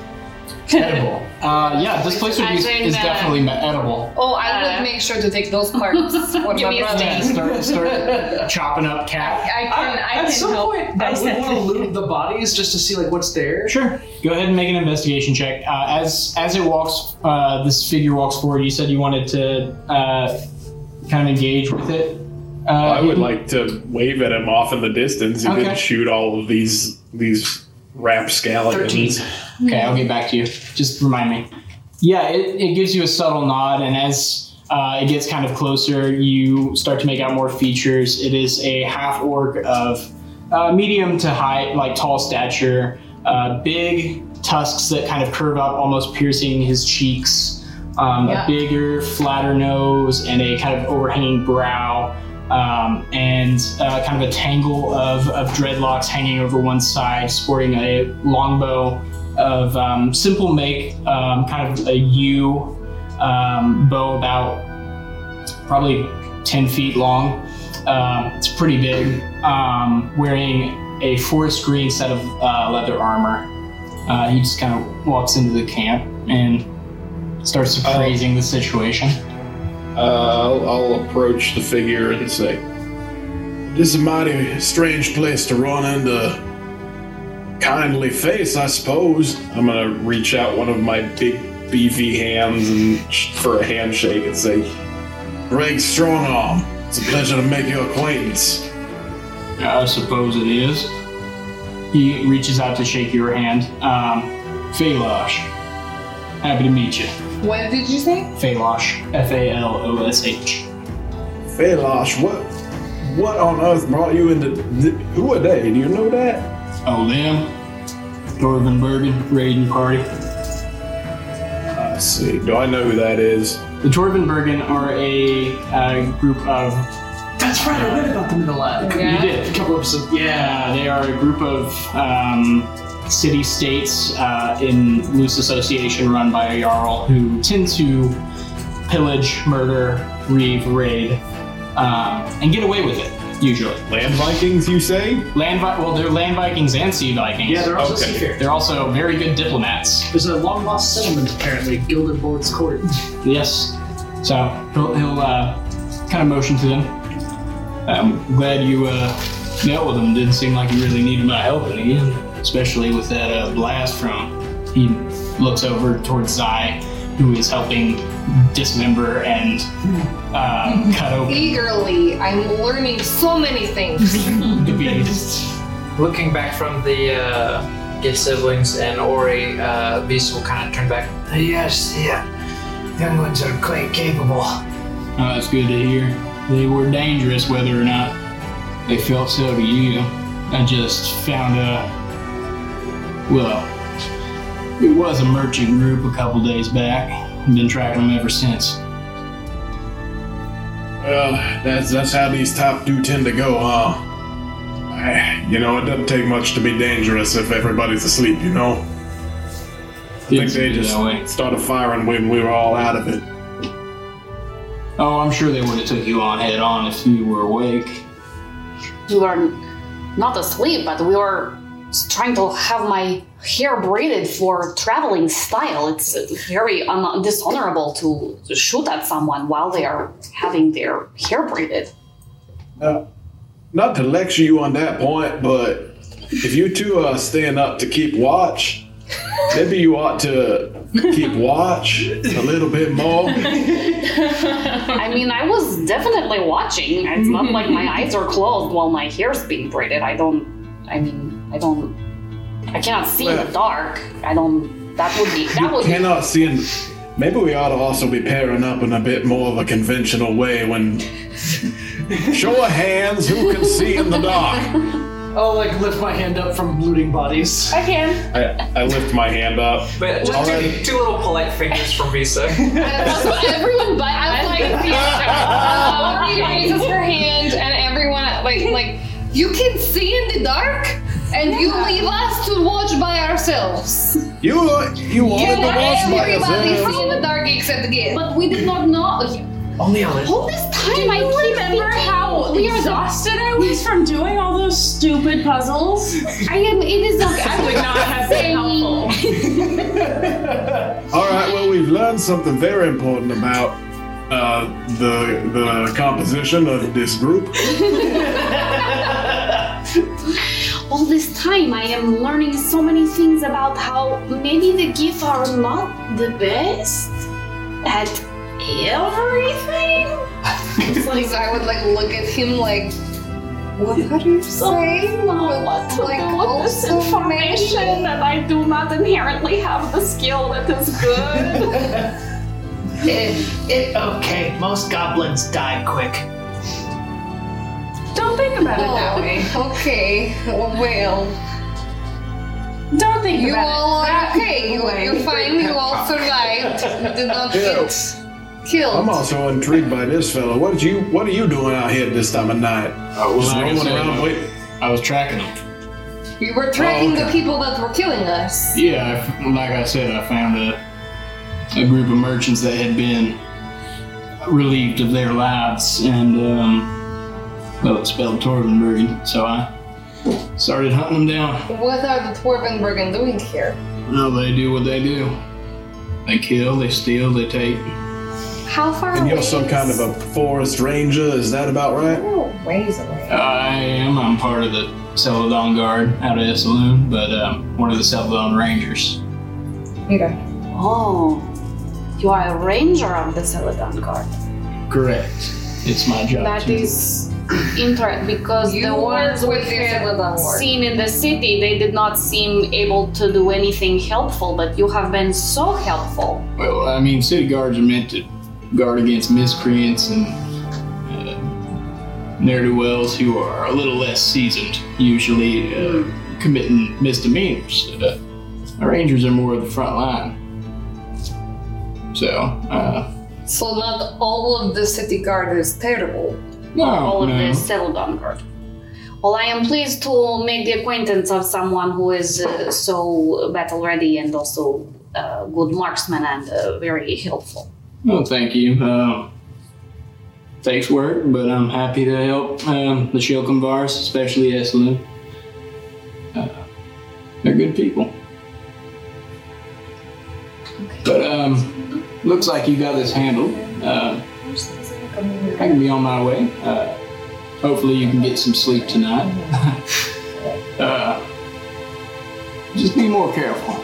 Edible. Uh, yeah, displacer As beast in, is uh, definitely me- edible. Oh, I Uh, would make sure to take those parts for Give my me a brother. Yeah, start, start chopping up cat. I can, I At can some help point, I would dissect want to it. loot the bodies just to see like what's there. Sure. Go ahead and make an investigation check. Uh, as as it walks, uh, this figure walks forward. You said you wanted to uh, kind of engage with it. Uh, I would like to wave at him off in the distance. He Okay. didn't shoot all of these these rapscallions. Okay, I'll get back to you. Just remind me. Yeah, it, it gives you a subtle nod, and as uh, it gets kind of closer, you start to make out more features. It is a half orc of uh, medium to high, like tall stature, uh, big tusks that kind of curve up, almost piercing his cheeks, um, Yeah. a bigger, flatter nose, and a kind of overhanging brow. Um, and uh, kind of a tangle of, of dreadlocks hanging over one side, sporting a longbow of um, simple make, um, kind of a U um, bow about probably ten feet long. Um, it's pretty big. Um, wearing a forest green set of uh, leather armor. Uh, he just kind of walks into the camp and starts appraising the situation. Uh, I'll, I'll approach the figure and say, "This is a mighty strange place to run into kindly face, I suppose." I'm gonna reach out one of my big beefy hands and sh- for a handshake and say, "Greg Strongarm, it's a pleasure to make your acquaintance." I suppose it is. He reaches out to shake your hand. Um, Falosh, happy to meet you. What did you say? Falosh, F A L O S H. Falosh, what what on earth brought you into... Th- who are they? Do you know that? Oh, them? Torvin Bergen, raiding party. I see. Do I know who that is? The Torvin Bergen are a uh, group of... That's right. I read about them in the lab. You did. A couple episodes. Yeah, they are a group of um, city-states uh, in loose association run by a Jarl who tend to pillage, murder, reave, raid, um, and get away with it, usually. Land Vikings, you say? Land Vi- well, they're land Vikings and sea Vikings. Yeah, they're also Okay. seafaring. They're also very good diplomats. There's a long lost settlement apparently, Gilded Lord's Court. Yes. So he'll, he'll uh, kind of motion to them. I'm glad you uh, dealt with him. Didn't seem like you really needed my help in the end, especially with that uh, blast from. He looks over towards Zai, who is helping dismember and uh, cut open Eagerly, I'm learning so many things. the beast. Looking back from the uh, Gay siblings and Ori, uh, Beast will kind of turn back. Yes, yeah. Young ones are quite capable. Oh, that's good to hear. They were dangerous, whether or not they felt so to you. I just found a, well, it was a merchant group a couple days back. I've been tracking them ever since. Well, that's that's how these top do tend to go, huh? You know, it doesn't take much to be dangerous if everybody's asleep, you know? I think they just started firing when we were all out of it. Oh, I'm sure they would have took you on head on if you were awake. We were not asleep, but we were trying to have my hair braided for traveling style. It's very un- dishonorable to shoot at someone while they are having their hair braided. Uh, not to lecture you on that point, but if you two are staying up to keep watch, maybe you ought to keep watch a little bit more. I mean, I was definitely watching. It's not like my eyes are closed while my hair's being braided. I don't, I mean, I don't, I cannot see in the dark. I don't, that would be, that You would be. cannot see in... Maybe we ought to also be pairing up in a bit more of a conventional way when... Show of hands, who can see in the dark? I'll like lift my hand up from looting bodies. I can. I, I lift my hand up. But just All two, right. two little polite fingers from Visa. Everyone but I like Visa raises her hand, and everyone like like you can see in the dark, and you leave us to watch by ourselves. You you wanted to watch by Everybody yourself. see in the dark except Gil. but we did not know. Only a little. All this time I Do you keep remember thinking how we are the exhausted I was from doing all those stupid puzzles? I am. It is okay. I would not have been helpful. All right, well, we've learned something very important about uh, the the composition of this group. All this time I am learning so many things about how maybe the Gif are not the best at everything. It's like I would like look at him like, what are you saying? What to Like, do with this also information that I do not inherently have the skill that is good. It, it, okay, most goblins die quick. Don't think about it that way. Oh, okay, well, Don't think you about all it. are that okay. You, way. you're fine. You all survived. You did not get killed. I'm also intrigued by this fellow. What did you What are you doing out here this time of night? Oh, Just like I rolling said, around I- waiting. I was tracking them. You were tracking Oh, okay. the people that were killing us. Yeah, I f- like I said, I found a, a group of merchants that had been relieved of their lives, and, um, well, it spelled Torvenbergen, so I started hunting them down. What are the Torvenbergen doing here? Well, they do what they do. They kill, they steal, they take. How far And away you're some is- kind of a forest ranger, is that about right? Oh, ways away. I am. I'm part of the Celadon Guard out of Esaloon, but um, one of the Celadon Rangers. Okay. Oh, you are a ranger of the Celadon Guard. Correct. It's my job. That to- is interesting because You the ones work we with the have Celadon Ward. seen in the city, they did not seem able to do anything helpful, but you have been so helpful. Well, I mean, city guards are meant to guard against miscreants and uh, ne'er-do-wells who are a little less seasoned, usually uh, committing misdemeanors. Uh, our rangers are more of the front line. So, uh, So not all of the city guard is terrible. no, All of no. the Celadon Guard. Well, I am pleased to make the acquaintance of someone who is uh, so battle ready and also a good marksman and uh, very helpful. Well, thank you. Um, takes work, but I'm happy to help um, the Shilkenvars, especially Esaloon. Uh, they're good people. But um, looks like you got this handled. Uh, I can be on my way. Uh, hopefully, you can get some sleep tonight. uh, just be more careful.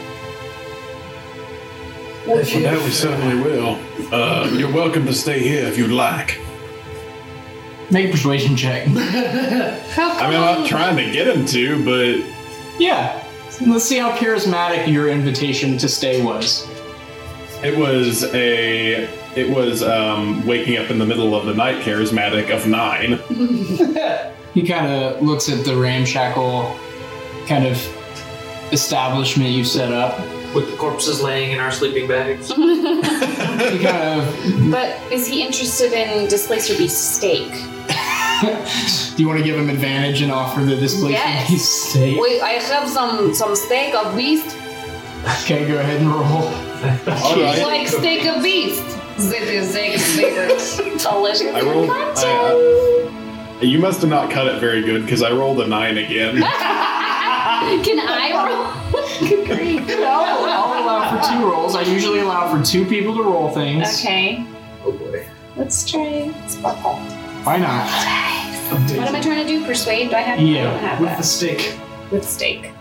If you that we certainly will. Uh, you're welcome to stay here if you'd like. Make a persuasion check. I mean, I'm not trying to get him to, but Yeah. Let's see how charismatic your invitation to stay was. it was a. It was um, waking up in the middle of the night charismatic of nine. He kind of looks at the ramshackle kind of establishment you set up. With the corpses laying in our sleeping bags. He kind of, But is he interested in Displacer Beast's steak? Do you want to give him advantage and offer the displacement Yes. beast steak? Wait, I have some some steak of beast. Okay, go ahead and roll. All right. Like steak of beast. That is Zake's favorite. Delicious. I rolled. I, I, you must have not cut it very good because I rolled a nine again. Can I roll? Great. I'll, I'll allow for two rolls. I usually allow for two people to roll things. Okay. Oh boy. Let's try sparkle. Why not? What am I trying to do? Persuade? Do I have? Yeah, I don't have With that. the stick. With steak.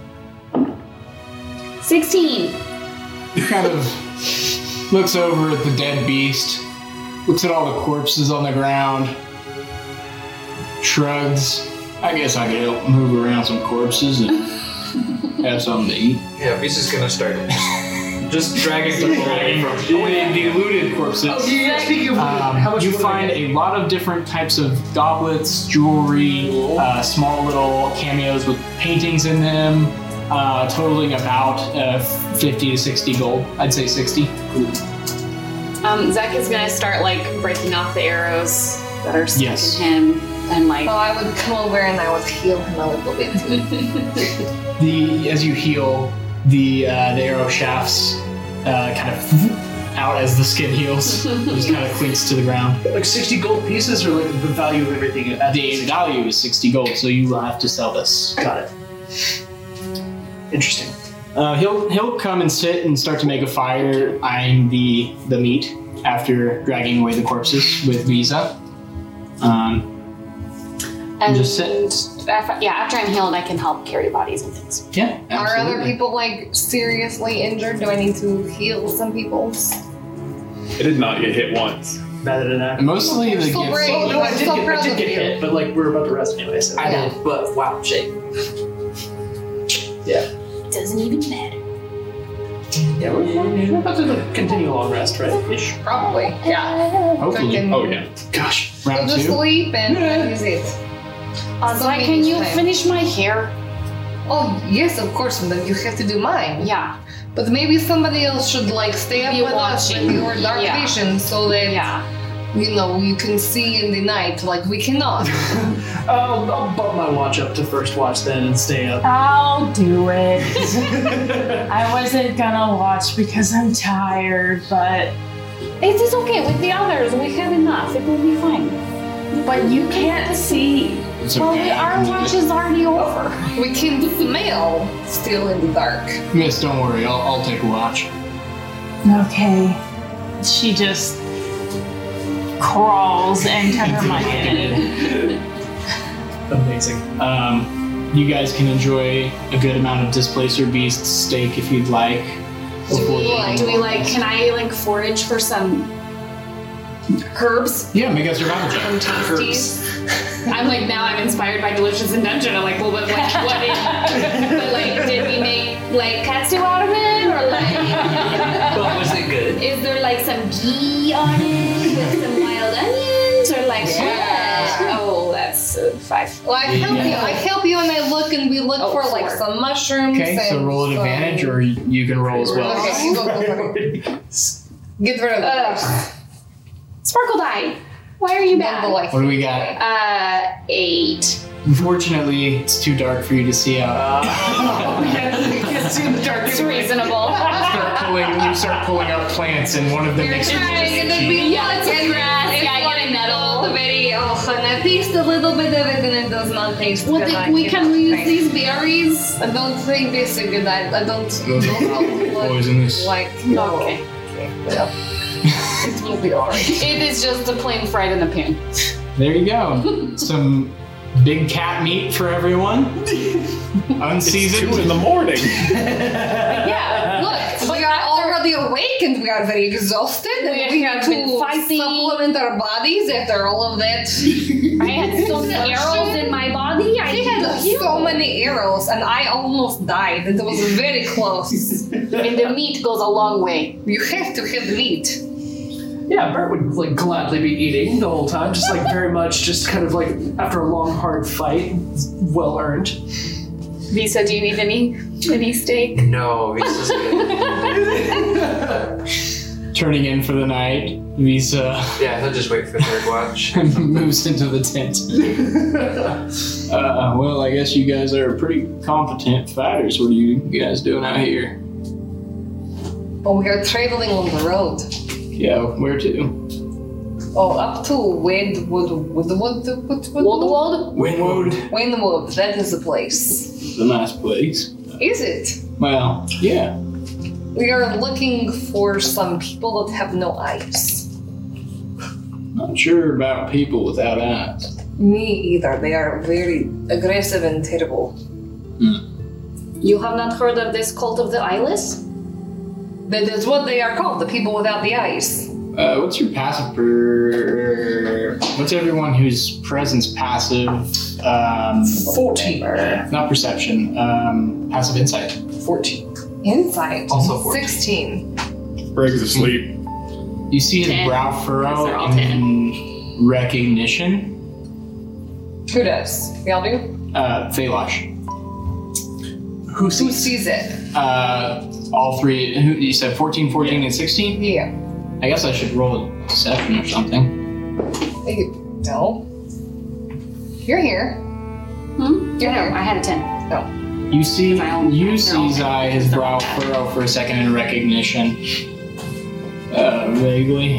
Sixteen. He kind of looks over at the dead beast, looks at all the corpses on the ground, shrugs. I guess I could help move around some corpses and have something to eat. Yeah, Beast is gonna start just dragging people away from. The, the looted corpses. Oh, yeah, speaking of Um, how much you wood find I get? a lot of different types of goblets, jewelry, uh, small little cameos with paintings in them, uh, totaling about uh, fifty to sixty gold. I'd say sixty. Um, Zach is gonna start like breaking off the arrows that are stuck Yes. in him, and like. Well, I would come over and I would heal him a little bit too. The as you heal, the uh, the arrow shafts uh, kind of out as the skin heals. It just kind of clinks to the ground. Like sixty gold pieces, or like the value of everything? At The value is sixty gold, so you will have to sell this. Got it. Interesting. Uh, he'll he'll come and sit and start to make a fire, eyeing the the meat after dragging away the corpses with Visa. Um, And just sit. After, yeah, after I'm healed, I can help carry bodies and things. yeah, Are other absolutely. people like seriously injured? Do I need to heal some people? It did not get hit once. Better than that. Mostly the So gifts. brave. Oh, no, I I'm did so get, I proud did of get you. hit, but like we're about to rest anyway. So. I did, but wow, shape. Yeah. Doesn't even matter. Yeah, we're, we're about to like, continue a long rest, right? Ish. Probably. Yeah. Hopefully. Fucking- Oh yeah. Gosh, Go round to two. sleep and that is it. Uh, So Zach, maybe can you time. finish my hair? Oh yes, of course. But then you have to do mine. Yeah. But maybe somebody else should like stay up Be with us watching. with your dark Yeah. vision, so that Yeah. you know you can see in the night like we cannot. I'll, I'll bump my watch up to first watch then and stay up. I'll do it. I wasn't gonna watch because I'm tired, but It is okay with the others. We have enough. It will be fine. but you can't see. It's Well, okay. our watch is already over. We can smell still in the dark. Miss, don't worry. I'll, I'll take a watch. Okay. She just crawls into her blanket. Amazing. Um, you guys can enjoy a good amount of Displacer Beast steak if you'd like. Do Before we, the- do we like, can I like forage for some herbs? Yeah, make a survival check. Some tasties? I'm like, now I'm inspired by Delicious in Dungeon. I'm like, well, but like, what did, but like, did we make like katsu out of it? Or like, But was it good? is there like some ghee on it with some wild onions? Or like, Yeah. oh, that's uh, five. Well, I help you. I help you, and I look, and we look Oh, for like four. some mushrooms. Okay, so and roll an some- advantage, or you can roll as well. Okay, you go, go for it. Get rid of Ugh. the Sparkle die. Why are you Not the bad? life. What do we got? Uh, eight. Unfortunately, it's too dark for you to see out. It's in the dark. It's reasonable. start pulling, you start pulling out plants, and one of them You're makes you trying itchy. and then we Yeah, it's and grass. it's Yeah, I like get a nettle. all the very oh, and I taste a little bit of it, and it does not taste Well, good. think I we can cannot use taste. these berries. I don't think this is a good idea. I don't. Those are don't probably look poisonous. Like no. Okay. Okay, well, it will be alright. It is just a plain fried in the pan. There you go. Some big cat meat for everyone. Unseasoned. Two in the morning. Yeah, look, we are already awakened. We are very exhausted, and We we, have have been to fighting. supplement our bodies after all of that. I had so many arrows in my body. I He had had so many arrows, and I almost died. It was very close. And the meat goes a long way. You have to have meat. Yeah, Bert would like gladly be eating the whole time, just like very much, just kind of like after a long hard fight, well earned. Visa, do you need any any steak? No, this is good. turning in for the night. Visa Yeah, he'll just wait for third watch. moves into the tent. uh, well, I guess you guys are pretty competent fighters. What are you guys doing out here? Oh, we are traveling on the road. Yeah, where to? Oh, up to Windwood, Woodwood, Woodwood, Woodwood? Winwood. Windwood. That is the place. It's a nice place. Is it? Well, yeah. We are looking for some people that have no eyes. Not sure about people without eyes. Me either. They are very aggressive and terrible. You have not heard of this cult of the eyeless? That is what they are called, the people without the eyes. Uh, what's your passive per... What's everyone whose presence passive? Um, fourteen. not perception. Um, passive insight. fourteen. Insight. Also fourteen. sixteen. Greg's asleep. You see his Ten. brow Those are furrow all in recognition. Who does? Y'all do? Uh, Thalosh. Who Who sees? sees it? Uh, all three. Who, you said fourteen, fourteen, and sixteen? Yeah. I guess I should roll a deception or something. You- No. You're here. Hmm? You're No, here. I had a ten. You see, They're all- you they're see all Zai, his they're brow all bad. furrow for a second in recognition. Uh, vaguely.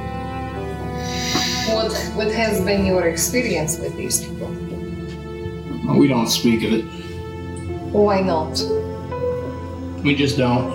What what has been your experience with these people? We don't speak of it. Why not? We just don't.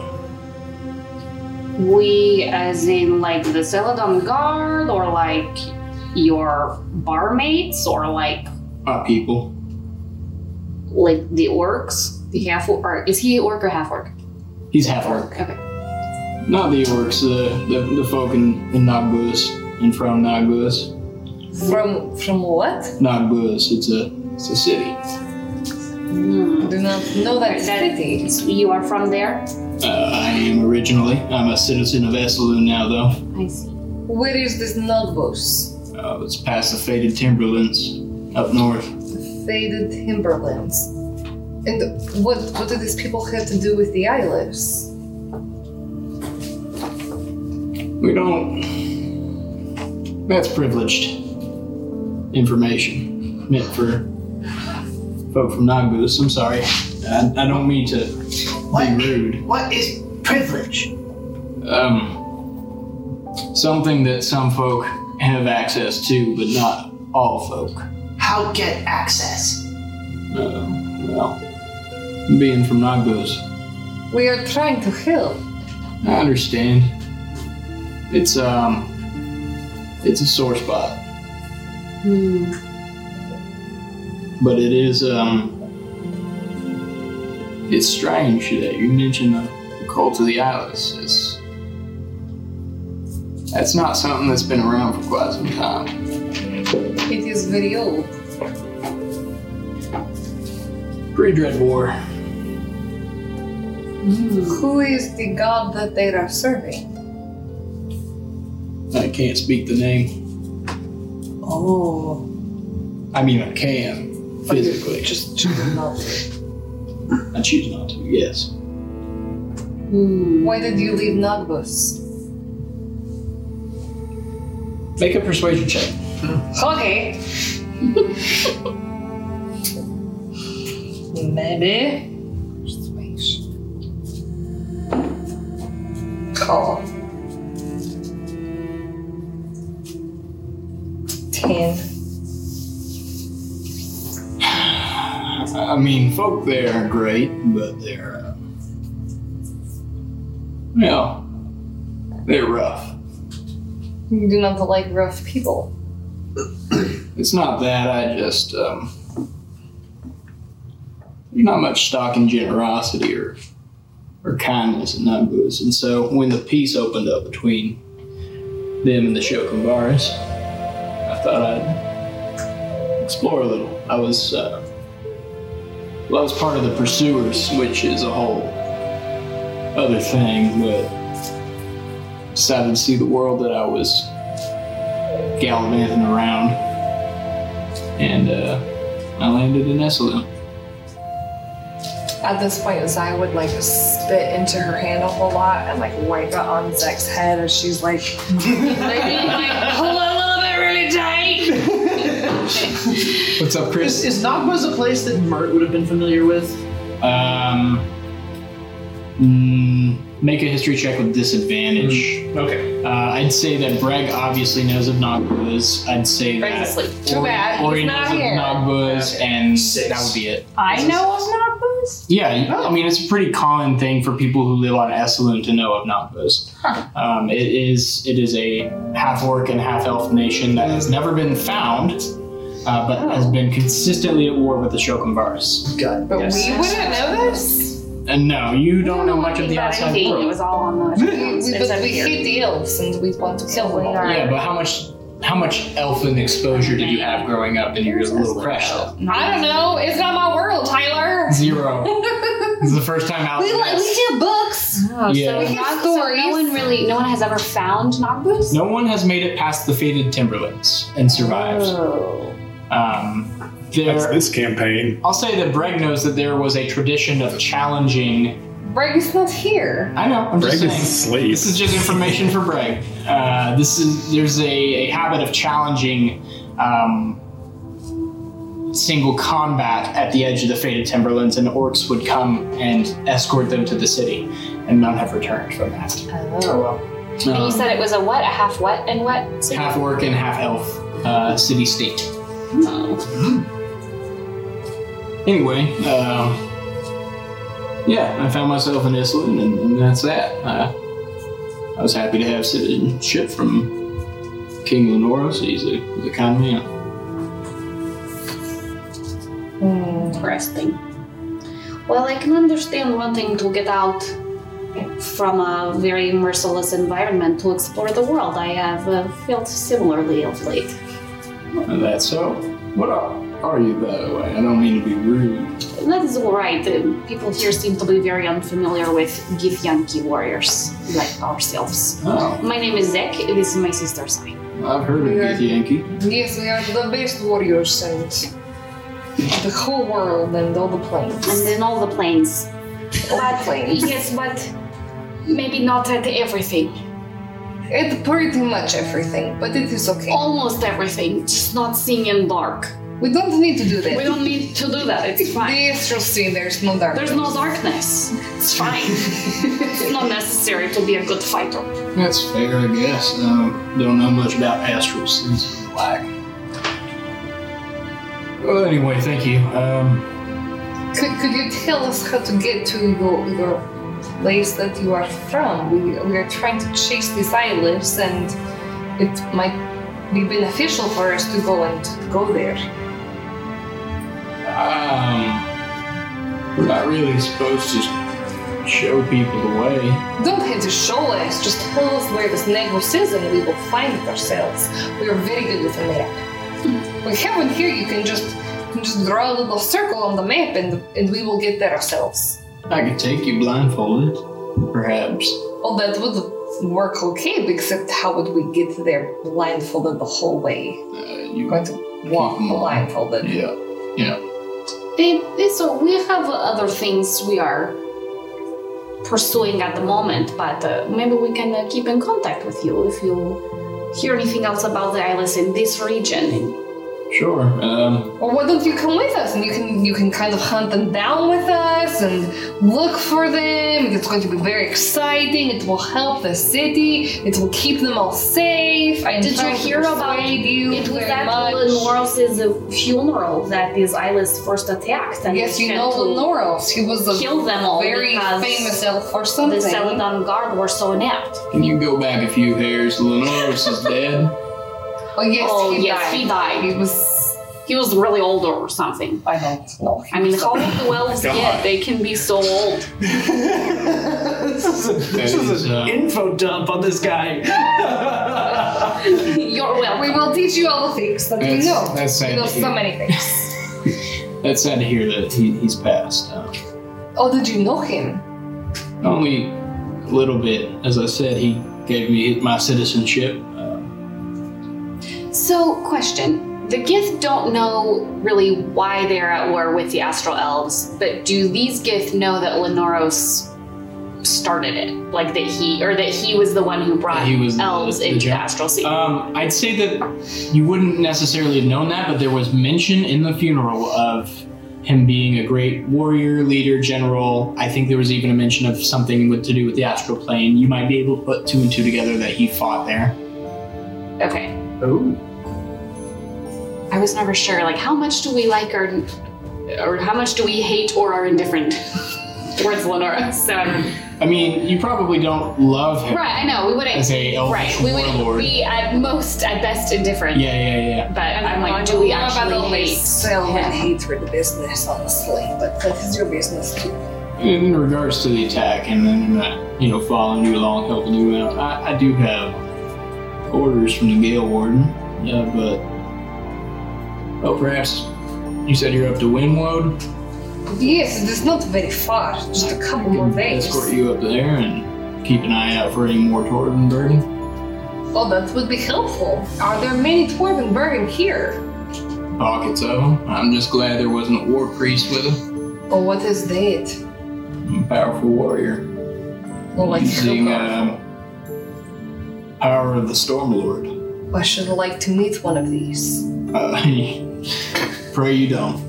We, as in like the Celadon Guard, or like your barmaids, or like Not people. like the orcs, the half or is he orc or half orc? He's half orc. Okay. Not the orcs, the, the, the folk in, in Nagbuz. And from Nagbuz. From from what? Nagbuz, it's a, it's a city. Hmm. Do not know that That- city. You are from there? Uh, I am originally. I'm a citizen of Esaloon now, though. I see. Where is this Nugbos? Uh, it's past the faded timberlands up north. Faded timberlands. And what what do these people have to do with the eyeless? We don't. That's privileged information meant for folk from Nagbuz. I'm sorry. I, I don't mean to What? be rude. What is privilege? Um, something that some folk have access to, but not all folk. How get access? Uh, well, being from Nagbuz, We are trying to help. I understand. It's um, it's a sore spot, Hmm. but it is um, it's strange that you mention the, the cult of the Eyeless. It's that's not something that's been around for quite some time. It is very old. Pre-Dread War. Who is the god that they are serving? I can't speak the name. Oh. I mean, I can physically. Just choose not to. I choose not to. Yes. Hmm. Why did you leave Nagbus? Make a persuasion check. Okay. Maybe. Persuasion. Oh. Ten. I mean, folk there are great, but they're, uh, well, they're rough. You do not like rough people. It's not that, I just, um, there's not much stock in generosity or, or kindness in Nagbuz. And so when the peace opened up between them and the Shokumbaras, I thought I'd explore a little. I was, uh, well, I was part of the Pursuers, which is a whole other thing, but decided to see the world that I was gallivanting around, and uh, I landed in Esaloon. At this point, Zai would like spit into her hand a whole lot and like wipe it on Zek's head as she's like, maybe like hold on a little bit really tight. What's up, Chris? Is, is Nagbuz a place that Mert would have been familiar with? Um, mm, make a history check with disadvantage. Okay. Uh, I'd say that Breg obviously knows of Nagbuz. I'd say Breg's that asleep. Too bad, Ori he's knows not of here. Nagbuz, and Six. that would be it. I know of Nagbuz. Yeah, I mean it's a pretty common thing for people who live on Esaloon to know of Nagbuz. Um, it is it is a half orc and half elf nation that has never been found, uh, but has been consistently at war with the Shokumbaris. Got it. But Yes. we wouldn't know this. And no, you don't know much of the About outside anything. It world. was all on the. We, we, it's but we here. hate the elves and we want to kill them all. Yeah, but how much how much elfin exposure did you have growing up in your little crash? I don't know. It's not my world, Tyler. Zero. This is the first time out. We like we do books. Oh, Yeah. so, We have Nog- so stories. no one really, no one has ever found Nagbuz? No one has made it past the fated Timberlands and survived. Oh. Um, That's there, this campaign. I'll say that Breg knows that there was a tradition of challenging. Breg is not here. I know. I'm Greg just is saying. asleep. This is just information for Breg. Uh, this is there's a, a habit of challenging um, single combat at the edge of the fated Timberlands, and orcs would come and escort them to the city, and none have returned from that. Oh. well. And you said it was a what? A half what and what? half orc and half elf uh, city state. Oh. Anyway, uh, yeah, I found myself in Esaloon, and, and that's that. Uh, I was happy to have citizenship from King Lenoros. He's a, he's a kind man. Interesting. Well, I can understand wanting to get out from a very merciless environment to explore the world. I have uh, felt similarly of late. And that's so. What are, are you, by the way? I don't mean to be rude. That is all right. Uh, people here seem to be very unfamiliar with Githyanki warriors, like ourselves. Oh, My name is Zek. This is my sister, Sai. I've heard of Yeah. Githyanki. Yes, we are the best warriors and the whole world and all the planes. And then all the planes. All But the planes. yes, but maybe not at everything. It's pretty much everything, but it is okay. Almost everything. Just not seeing in dark. We don't need to do that. We don't need to do that. It's fine. The astral sea, there's no darkness. There's no darkness. It's fine. It's not necessary to be a good fighter. That's fair, I guess. Um, don't know much about astral seas and the like. Well, anyway, thank you. Um, Could, could you tell us how to get to your, your place that you are from? We, we are trying to chase these islands and it might be beneficial for us to go and go there. um, we're not really supposed to show people the way. Don't have to show us, just tell us where this Negros is and we will find it ourselves. We are very good with a map. We have one here, you can just you can just draw a little circle on the map and, and we will get there ourselves. I could take you blindfolded, perhaps. Oh, that would work okay, except how would we get there blindfolded the whole way? Uh, you We're going to walk Keep 'em on. blindfolded. Yeah, yeah. It, it- so we have other things we are pursuing at the moment, but uh, maybe we can uh, keep in contact with you if you hear anything else about the islands in this region. Sure. Um, Or why don't you come with us and you can you can kind of hunt them down with us and look for them. It's going to be very exciting. It will help the city. It will keep them all safe. I am Did you trying to hear about persuade you it? Was very at much. Lenoros' funeral that these islands first attacked, and Yes, they you had know to Lenoros. He was a kill them all very because famous elf or the something. Celadon Guard were so inept. can you go back a few hairs? Lenoros is dead. Oh yes, Oh, he yes, died. he died. He was. He was really older or something. I don't know. I mean, how old do elves God. get? They can be so old. This is, a, this That is is, an uh, info dump on this guy. You're welcome. We will teach you all the things that we That's- know. that's sad we know to so hear. many things. That's sad to hear that he, he's passed. Uh, Oh, did you know him? only a little bit. As I said, he gave me my citizenship. Uh, So, question. The Gith don't know really why they're at war with the Astral Elves, but do these Gith know that Lenoros started it? Like that he, or that he was the one who brought He was the- elves the into the gen- Astral Sea? Um, I'd say that you wouldn't necessarily have known that, but there was mention in the funeral of him being a great warrior, leader, general. I think there was even a mention of something with to do with the astral plane. You might be able to put two and two together that he fought there. Okay. Oh. I was never sure, like, how much do we like or, or how much do we hate or are indifferent towards Lenoros? So, I mean, you probably don't love him. right, I know, we wouldn't, As a elvish right, we would warlord. be at most, at best, indifferent. Yeah, yeah, yeah. But I'm like, do we actually hate sell and him? hatred business, honestly, but that is your business too. In regards to the attack, and then uh, you know, following you along, helping you out, I, I do have orders from the Gale Warden. Yeah, but well, perhaps you said you're up to Windwood. Yes, it is not very far, just a couple more days. Escort you up there and keep an eye out for any more Tordenbergen. Oh, that would be helpful. Are there many Torvenbergen here? Pockets of them. I'm just glad there wasn't a war priest with him. Oh, what is that? A powerful warrior. Oh, like Using how um, power of the Stormlord. I should like to meet one of these. Uh, pray you don't.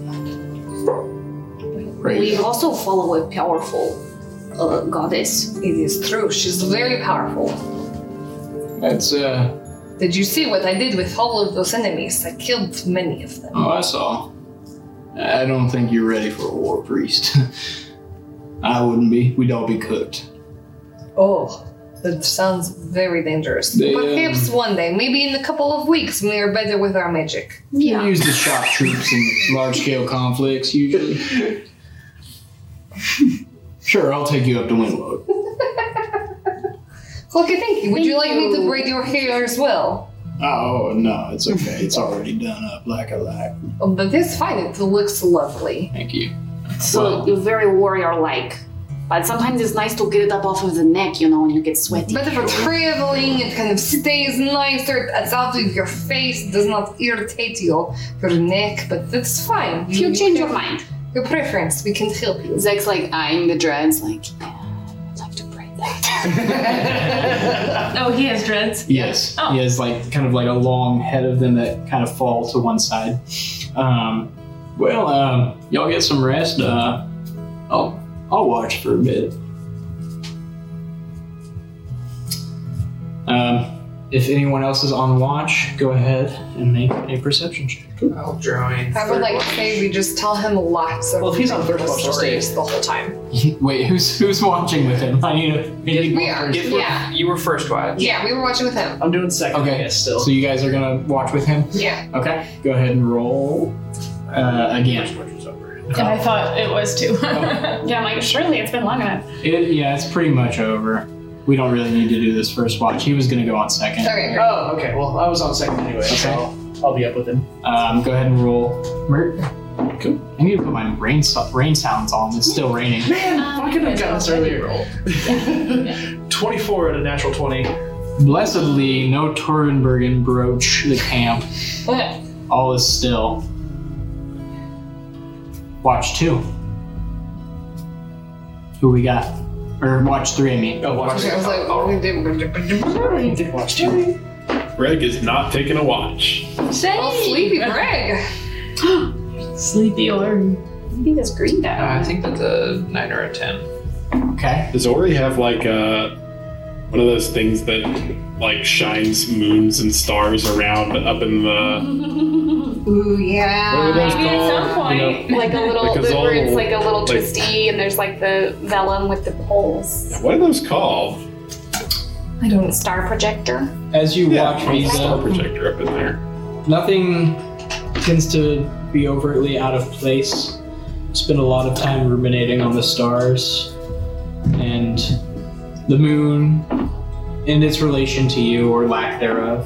Pray you We don't. also follow a powerful uh, goddess. It is true, she's very powerful. That's uh. Did you see what I did with all of those enemies? I killed many of them. Oh, I saw. I don't think you're ready for a war priest. I wouldn't be. We'd all be cooked. Oh, that sounds very dangerous. They, Perhaps um, one day, maybe in a couple of weeks, we are better with our magic. Yeah. We use the shock troops in large-scale conflicts, usually. Sure, I'll take you up to Windwood. Okay, thank you. Would Thank you like me to you. braid your hair as well? Oh, no, it's okay. It's already done up like I like. Oh, but it's fine. It looks lovely. Thank you. So Well- you're very warrior-like. But sometimes it's nice to get it up off of the neck, you know, when you get sweaty. Better for traveling. It kind of stays nicer. It's out of your face. It does not irritate you, your neck. But that's fine. If you change your mind. Your preference. We can help you. Zek's like eyeing the dreads, like, yeah, I'd like to braid that. Oh, he has dreads? Yes. Oh. He has like kind of like a long head of them that kind of fall to one side. Um, well, um, y'all get some rest. Uh, I'll I'll watch for a bit. Um, if anyone else is on watch, go ahead and make a perception check. I'll join. I would like to say we just tell him lots of Well, if he's on first ridiculous watch, I'll stay. stories the whole time. Wait, who's who's watching with him? I need a. Get- We are. Get- Yeah. You were first watch. Yeah, we were watching with him. I'm doing second, I Okay, guess, still. so you guys are gonna watch with him. Yeah. Okay, go ahead and roll uh, again. And I thought it was too. Yeah, I'm like, surely it's been long enough. It, yeah, it's pretty much over. We don't really need to do this first watch. He was gonna go on second. Okay, great. Oh, okay. Well, I was on second anyway, so I'll, I'll be up with him. Um, go ahead and roll. Mer- Cool. I need to put my rain so- rain sounds on. It's still raining. Man, I could have gotten this earlier. twenty-four at a natural twenty. Blessedly, no Torrenbergen broach the camp. All is still. Watch two. Who we got? Or watch three, I mean. Oh, watch Okay, I was like, oh, we did. did watch two. Greg is not taking a watch. Oh, sleepy Greg. Sleepy or Maybe this green Uh, guy. I think that's a nine or a ten. Okay. Does Ori have like uh, one of those things that like shines moons and stars around up in the Ooh, what are yeah. those maybe at some called? You know, point. Like a little, Because where it's all- like a little like- twisty, and there's like the vellum with the poles. what are those called? I don't. Star projector. As you Yeah, watch a these, star uh, projector up in there. nothing tends to be overtly out of place. Spend a lot of time ruminating on the stars and the moon and its relation to you or lack thereof.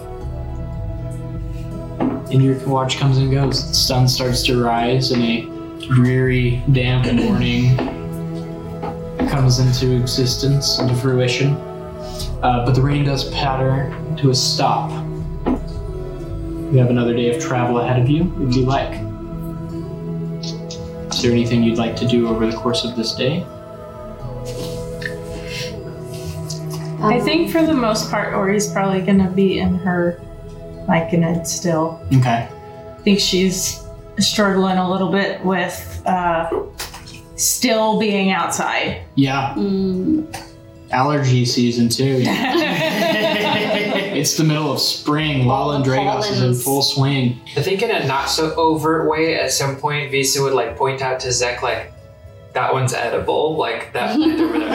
And your watch comes and goes. The sun starts to rise and a dreary, damp morning comes into existence, into fruition. Uh, but the rain does patter to a stop. You have another day of travel ahead of you, if you like. Is there anything you'd like to do over the course of this day? I think for the most part, Ori's probably gonna be in her Myconid still. Okay. I think she's struggling a little bit with uh, still being outside. Yeah. Mm. Allergy season too. It's the middle of spring. Lala Dragos is in full swing. I think in a not so overt way, at some point Visa would like point out to Zek like, that one's edible. Like that plant over there.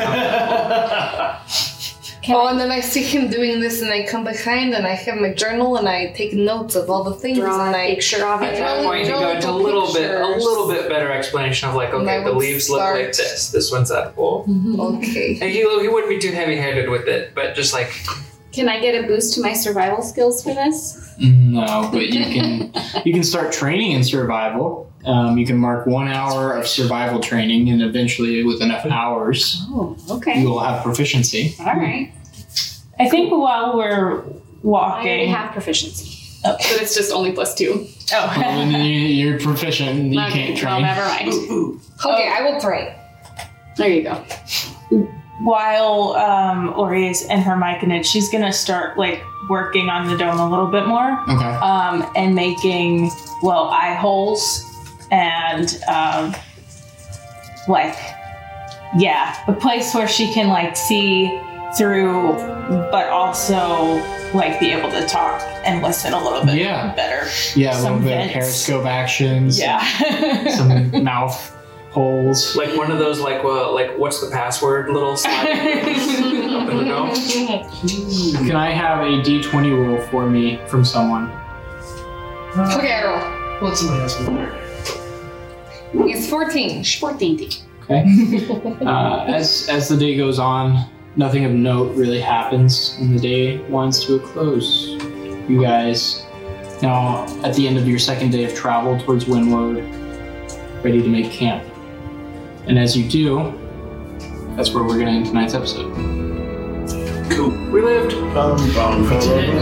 Oh, and then I see him doing this, and I come behind, and I have my journal, and I take notes of all the things, Draw and a I picture of At it. that point, you go into a little bit, a little bit better explanation of like, And I okay, the would leaves look start- like this. This one's edible. Okay. And he, he wouldn't be too heavy-handed with it, but just like, Can I get a boost to my survival skills for this? No, but you can you can start training in survival. Um, you can mark one hour of survival training, and eventually, with enough hours, Oh, okay. you will have proficiency. All right. I think while we're I already walking. have proficiency. But it's just only plus two. Well, then you, you're proficient, and you Okay, can't train. Well, never mind. Okay, I will train. There you go. While um, Ori is in her Myconid, she's gonna start like working on the dome a little bit more. Okay. Um, and making well eye holes and um, like yeah, a place where she can like see through, but also like be able to talk and listen a little bit Yeah. better. Yeah, a little Some bit of vents. periscope actions. Yeah. Some mouth holes. like one of those like, well, like what's the password little slide up in the dome. Can I have a D twenty roll for me from someone? Okay, I roll. Let somebody else move there. It's fourteen. fourteen. Okay. Uh, as as the day goes on, nothing of note really happens, and the day winds to a close. You guys now at the end of your second day of travel towards Windwood, ready to make camp. And as you do, that's where we're going to end tonight's episode. Cool. We lived. Bum, bum, We bum,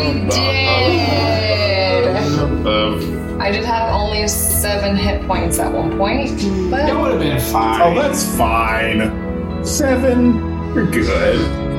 did. bum. I did have only seven hit points at one point, but It would have been fine. Oh, that's fine. Seven. You're good.